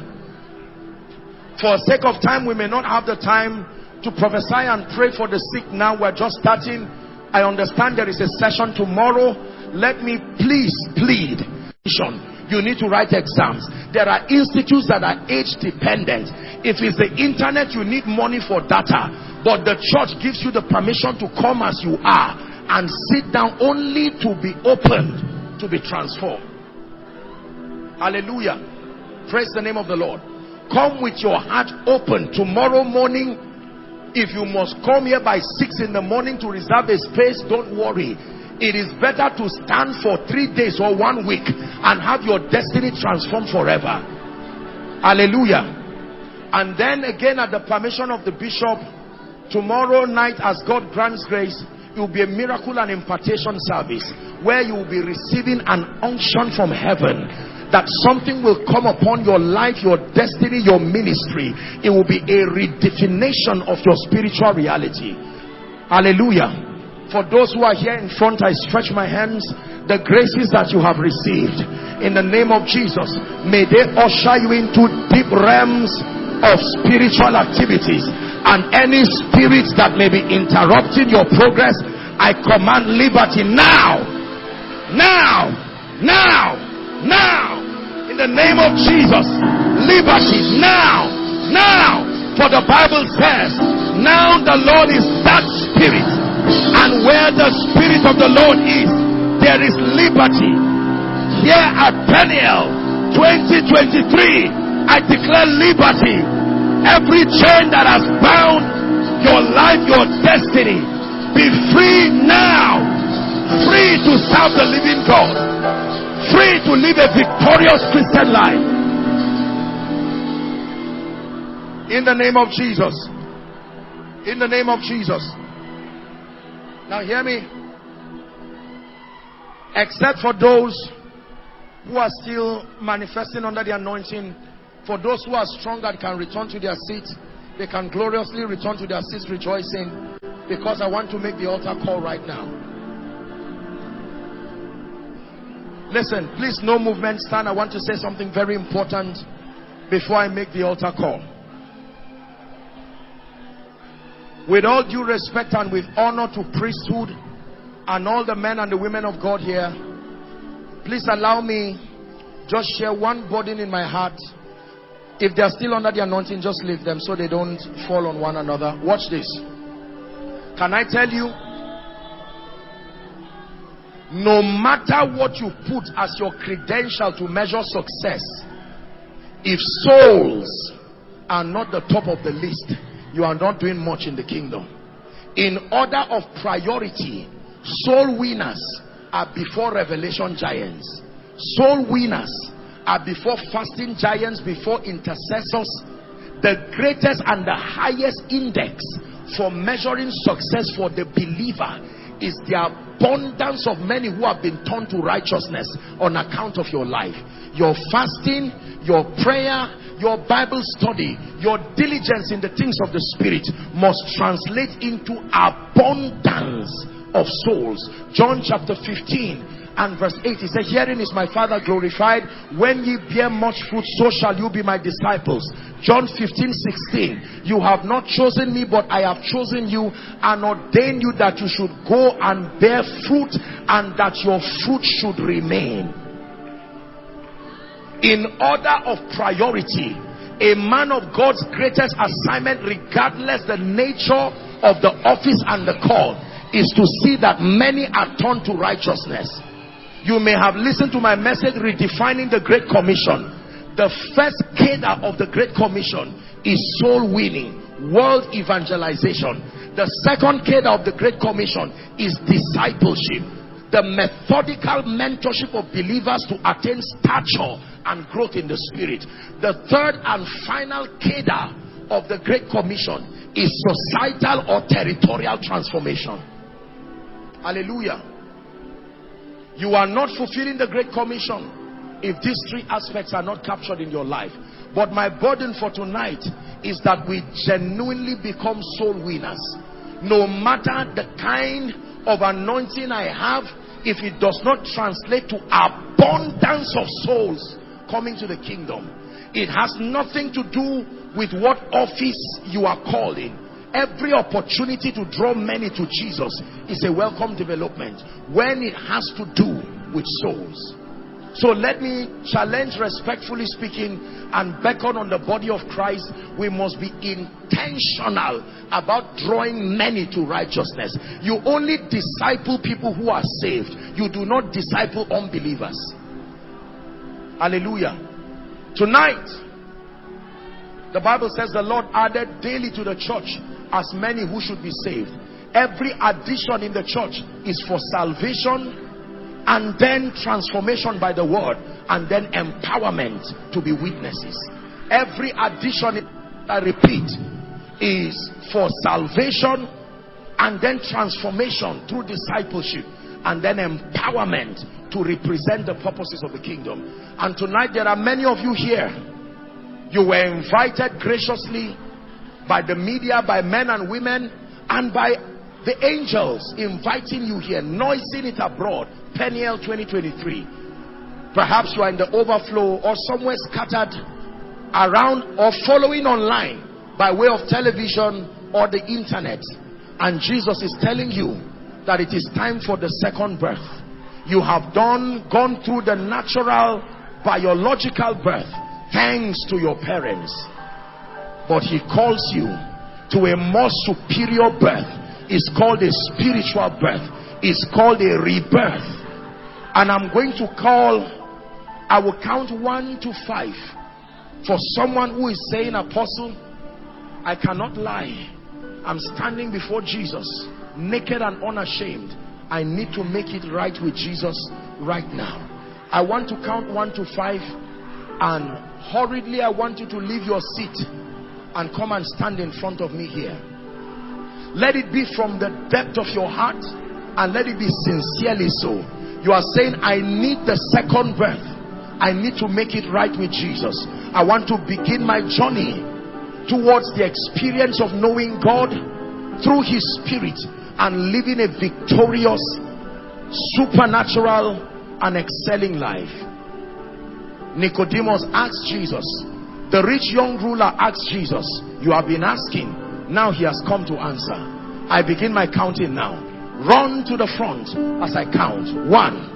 For sake of time, we may not have the time to prophesy and pray for the sick now. We're just starting. I understand there is a session tomorrow. Let me please plead. You need to write exams. There are institutes that are age dependent. If it's the internet, you need money for data, but the church gives you the permission to come as you are and sit down, only to be opened to be transformed. Hallelujah. Praise the name of the Lord. Come with your heart open. Tomorrow morning, if you must come here by six in the morning to reserve a space, don't worry. It is better to stand for three days or one week and have your destiny transformed forever. Hallelujah. And then again, at the permission of the bishop, tomorrow night, as God grants grace, it will be a miracle and impartation service where you will be receiving an unction from heaven, that something will come upon your life, your destiny, your ministry. It will be a redefinition of your spiritual reality. Hallelujah. For those who are here in front, I stretch my hands. The graces that you have received in the name of Jesus, may they usher you into deep realms of spiritual activities, and any spirits that may be interrupting your progress, I command liberty now, now, now, now, in the name of Jesus. Liberty now, now. For the Bible says, now the Lord is that Spirit, and where the Spirit of the Lord is, there is liberty. Here at Peniel twenty twenty-three, I declare liberty. Every chain that has bound your life, your destiny, be free now. Free to serve the living God. Free to live a victorious Christian life. In the name of Jesus. In the name of Jesus. Now hear me. Except for those who are still manifesting under the anointing, for those who are strong and can return to their seats, they can gloriously return to their seats rejoicing, because I want to make the altar call right now. Listen, please, no movement, stand. I want to say something very important before I make the altar call. With all due respect and with honor to priesthood and all the men and the women of God here, please allow me just share one burden in my heart. If they are still under the anointing, just leave them so they don't fall on one another. Watch this. Can I tell you, no matter what you put as your credential to measure success, if souls are not the top of the list, you are not doing much in the kingdom. In order of priority, soul winners are before revelation giants. Soul winners are before fasting giants, before intercessors. The greatest and the highest index for measuring success for the believer is the abundance of many who have been turned to righteousness on account of your life. Your fasting, your prayer, your Bible study, your diligence in the things of the Spirit must translate into abundance of souls. John chapter fifteen and verse eight, he said, herein is my Father glorified, when ye bear much fruit, so shall you be my disciples. John fifteen sixteen, you have not chosen me, but I have chosen you and ordained you that you should go and bear fruit, and that your fruit should remain. In order of priority, a man of God's greatest assignment, regardless the nature of the office and the call, is to see that many are turned to righteousness. You may have listened to my message, Redefining the Great Commission. The first cadre of the Great Commission is soul winning. world evangelization. The second cadre of the Great Commission is discipleship, the methodical mentorship of believers to attain stature and growth in the spirit. The third and final cadre of the Great Commission is societal or territorial transformation. Hallelujah. You are not fulfilling the Great Commission if these three aspects are not captured in your life. But my burden for tonight is that we genuinely become soul winners. No matter the kind of anointing I have, if it does not translate to abundance of souls coming to the kingdom, it has nothing to do with what office you are called in. Every opportunity to draw many to Jesus is a welcome development when it has to do with souls. So let me challenge, respectfully speaking, and beckon on the body of Christ. We must be intentional about drawing many to righteousness. You only disciple people who are saved. You do not disciple unbelievers. Hallelujah. Tonight, the Bible says the Lord added daily to the church as many who should be saved. Every addition in the church is for salvation, and then transformation by the word, and then empowerment to be witnesses. Every addition, I repeat, is for salvation, and then transformation through discipleship, and then empowerment to represent the purposes of the kingdom. And tonight there are many of you here. You were invited graciously by the media, by men and women, and by the angels inviting you here, noising it abroad. Peniel twenty twenty-three. Perhaps you are in the overflow or somewhere scattered around or following online by way of television or the internet, and Jesus is telling you that it is time for the second birth. You have done gone through the natural biological birth thanks to your parents, but he calls you to a more superior birth. It's called a spiritual birth. It's called a rebirth. And I'm going to call, I will count one to five for someone who is saying, Apostle, I cannot lie. I'm standing before Jesus naked and unashamed. I need to make it right with Jesus right now. I want to count one to five, and hurriedly I want you to leave your seat and come and stand in front of me here. Let it be from the depth of your heart, and let it be sincerely so. You are saying, I need the second birth. I need to make it right with Jesus. I want to begin my journey towards the experience of knowing God through his spirit and living a victorious, supernatural and excelling life. Nicodemus asked Jesus. The rich young ruler asked Jesus, you have been asking, now he has come to answer. I begin my counting now. Run to the front as I count. One.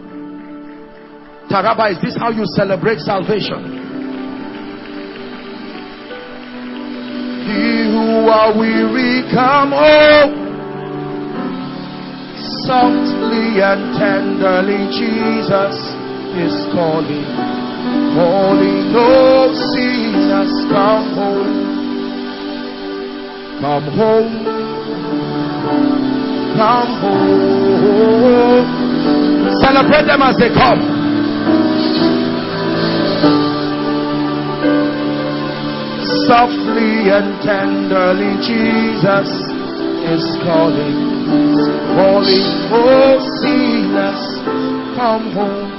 Taraba, is this how you celebrate salvation? Ye who are weary, come home. Softly and tenderly Jesus is calling. Calling, no sinners, come home. Come home. Come home. Celebrate them as they come. Softly and tenderly Jesus is calling. Calling, oh sinners, come home.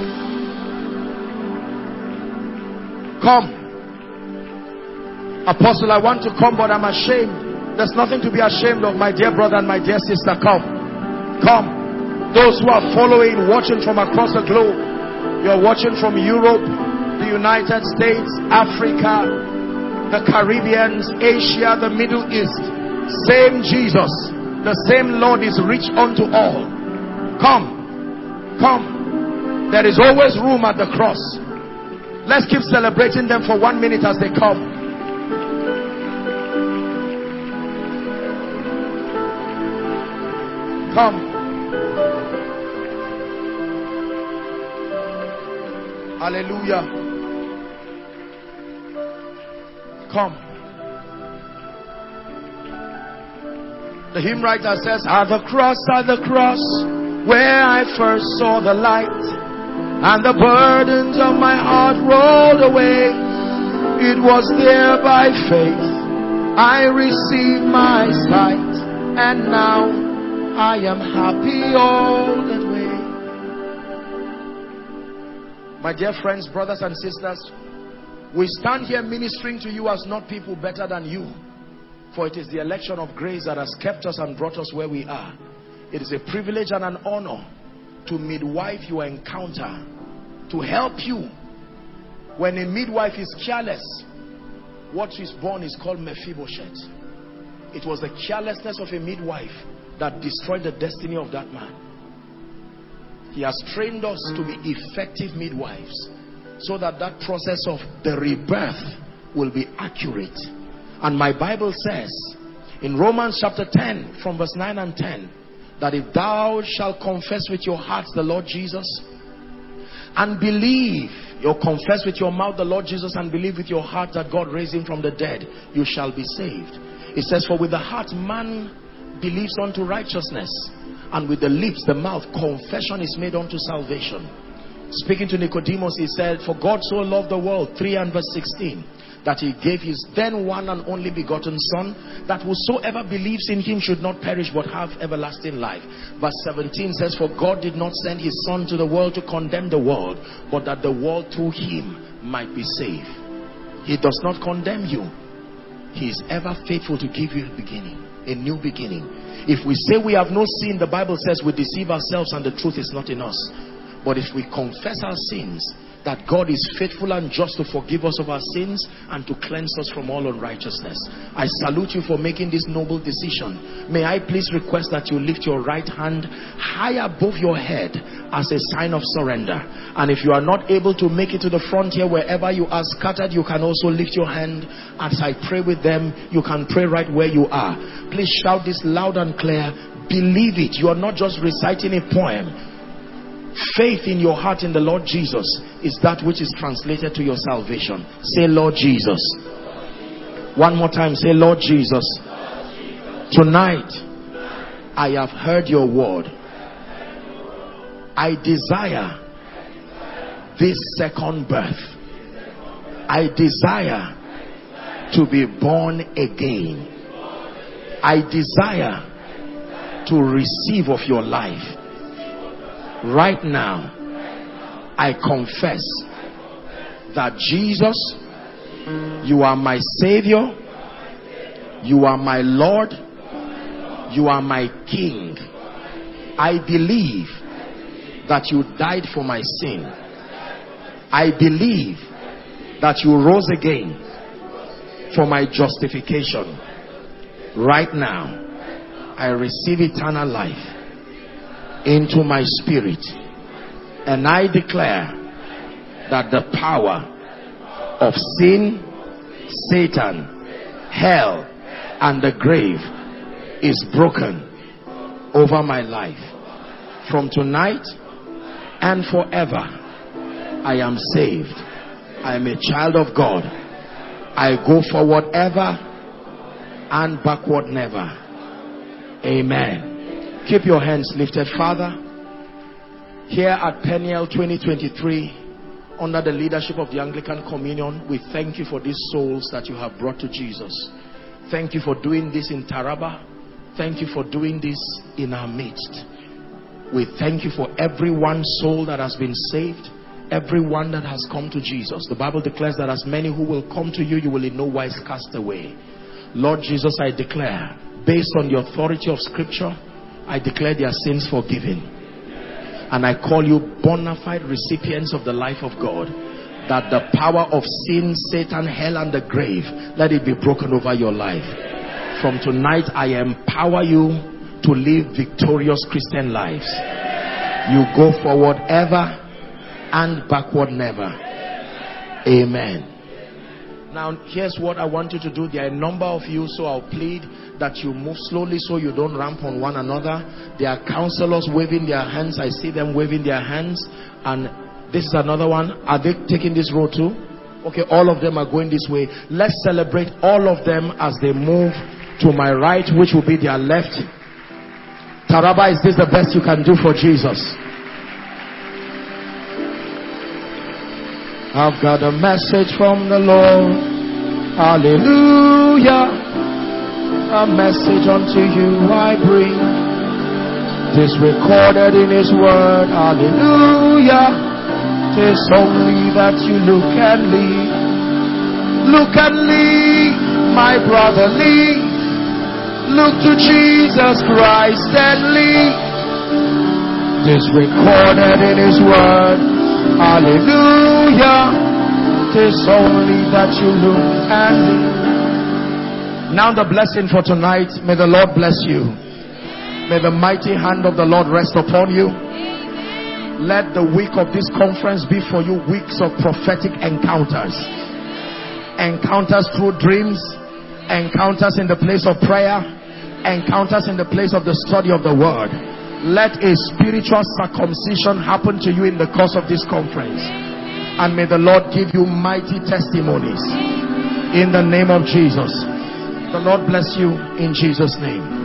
Come. Apostle, I want to come, but I'm ashamed. There's nothing to be ashamed of, my dear brother and my dear sister. Come. Come. Those who are following, watching from across the globe. You're watching from Europe, the United States, Africa, the Caribbeans, Asia, the Middle East. Same Jesus. The same Lord is rich unto all. Come. Come. There is always room at the cross. Let's keep celebrating them for one minute as they come. Come. Hallelujah. Come. The hymn writer says, at the cross, at the cross, where I first saw the light, and the burdens of my heart rolled away. It was there by faith I received my sight, and now I am happy all the way. My dear friends, brothers and sisters, we stand here ministering to you as not people better than you. For it is the election of grace that has kept us and brought us where we are. It is a privilege and an honor to midwife your encounter, to help you. When a midwife is careless, what is born is called Mephibosheth. It was the carelessness of a midwife that destroyed the destiny of that man. He has trained us to be effective midwives, so that that process of the rebirth will be accurate. And my Bible says in Romans chapter ten from verse nine and ten that if thou shalt confess with your heart the Lord Jesus and believe, you confess with your mouth the Lord Jesus and believe with your heart that God raised him from the dead, you shall be saved. It says, for with the heart man believes unto righteousness, and with the lips, the mouth, confession is made unto salvation. Speaking to Nicodemus, he said, for God so loved the world, three and verse sixteen, that he gave his then one and only begotten Son, that whosoever believes in him should not perish but have everlasting life. Verse seventeen says, for God did not send his Son to the world to condemn the world, but that the world through him might be saved. He does not condemn you. He is ever faithful to give you a beginning, a new beginning. If we say we have no sin, the Bible says we deceive ourselves and the truth is not in us. But if we confess our sins, that God is faithful and just to forgive us of our sins and to cleanse us from all unrighteousness. I salute you for making this noble decision. May I please request that you lift your right hand high above your head as a sign of surrender. And if you are not able to make it to the front here, wherever you are scattered, you can also lift your hand as I pray with them. You can pray right where you are. Please shout this loud and clear. Believe it. You are not just reciting a poem. Faith in your heart in the Lord Jesus is that which is translated to your salvation. Say, Lord Jesus. One more time, say, Lord Jesus. Tonight, I have heard your word. I desire this second birth. I desire to be born again. I desire to receive of your life. Right now, I confess that Jesus, you are my Savior, you are my Lord, you are my King. I believe that you died for my sin. I believe that you rose again for my justification. Right now, I receive eternal life into my spirit, and I declare that the power of sin, Satan, hell, and the grave is broken over my life. From tonight and forever, I am saved. I am a child of God. I go forward ever and backward never. Amen. Keep your hands lifted. Father, here at Peniel twenty twenty-three, under the leadership of the Anglican Communion, we thank you for these souls that you have brought to Jesus. Thank you for doing this in Taraba. Thank you for doing this in our midst. We thank you for every one soul that has been saved, everyone that has come to Jesus. The Bible declares that as many who will come to you, you will in no wise cast away. Lord Jesus, I declare, based on the authority of Scripture, I declare their sins forgiven. And I call you bona fide recipients of the life of God. That the power of sin, Satan, hell, and the grave, let it be broken over your life. From tonight, I empower you to live victorious Christian lives. You go forward ever and backward never. Amen. Now, here's what I want you to do. There are a number of you, so I'll plead that you move slowly so you don't ramp on one another. There are counselors waving their hands. I see them waving their hands. And this is another one. Are they taking this road too? Okay, all of them are going this way. Let's celebrate all of them as they move to my right, which will be their left. Taraba, is this the best you can do for Jesus? I've got a message from the Lord. Hallelujah. A message unto you I bring. This recorded in His word. Hallelujah. Tis only that you look and leave. Look and leave, my brother, leave. Look to Jesus Christ and leave. Tis recorded in His word. Hallelujah. Tis only that you look and leave. Now the blessing for tonight. May the Lord bless you. May the mighty hand of the Lord rest upon you. Let the week of this conference be for you weeks of prophetic encounters. Encounters through dreams. Encounters in the place of prayer. Encounters in the place of the study of the word. Let a spiritual circumcision happen to you in the course of this conference. And may the Lord give you mighty testimonies. In the name of Jesus. The Lord bless you in Jesus' name.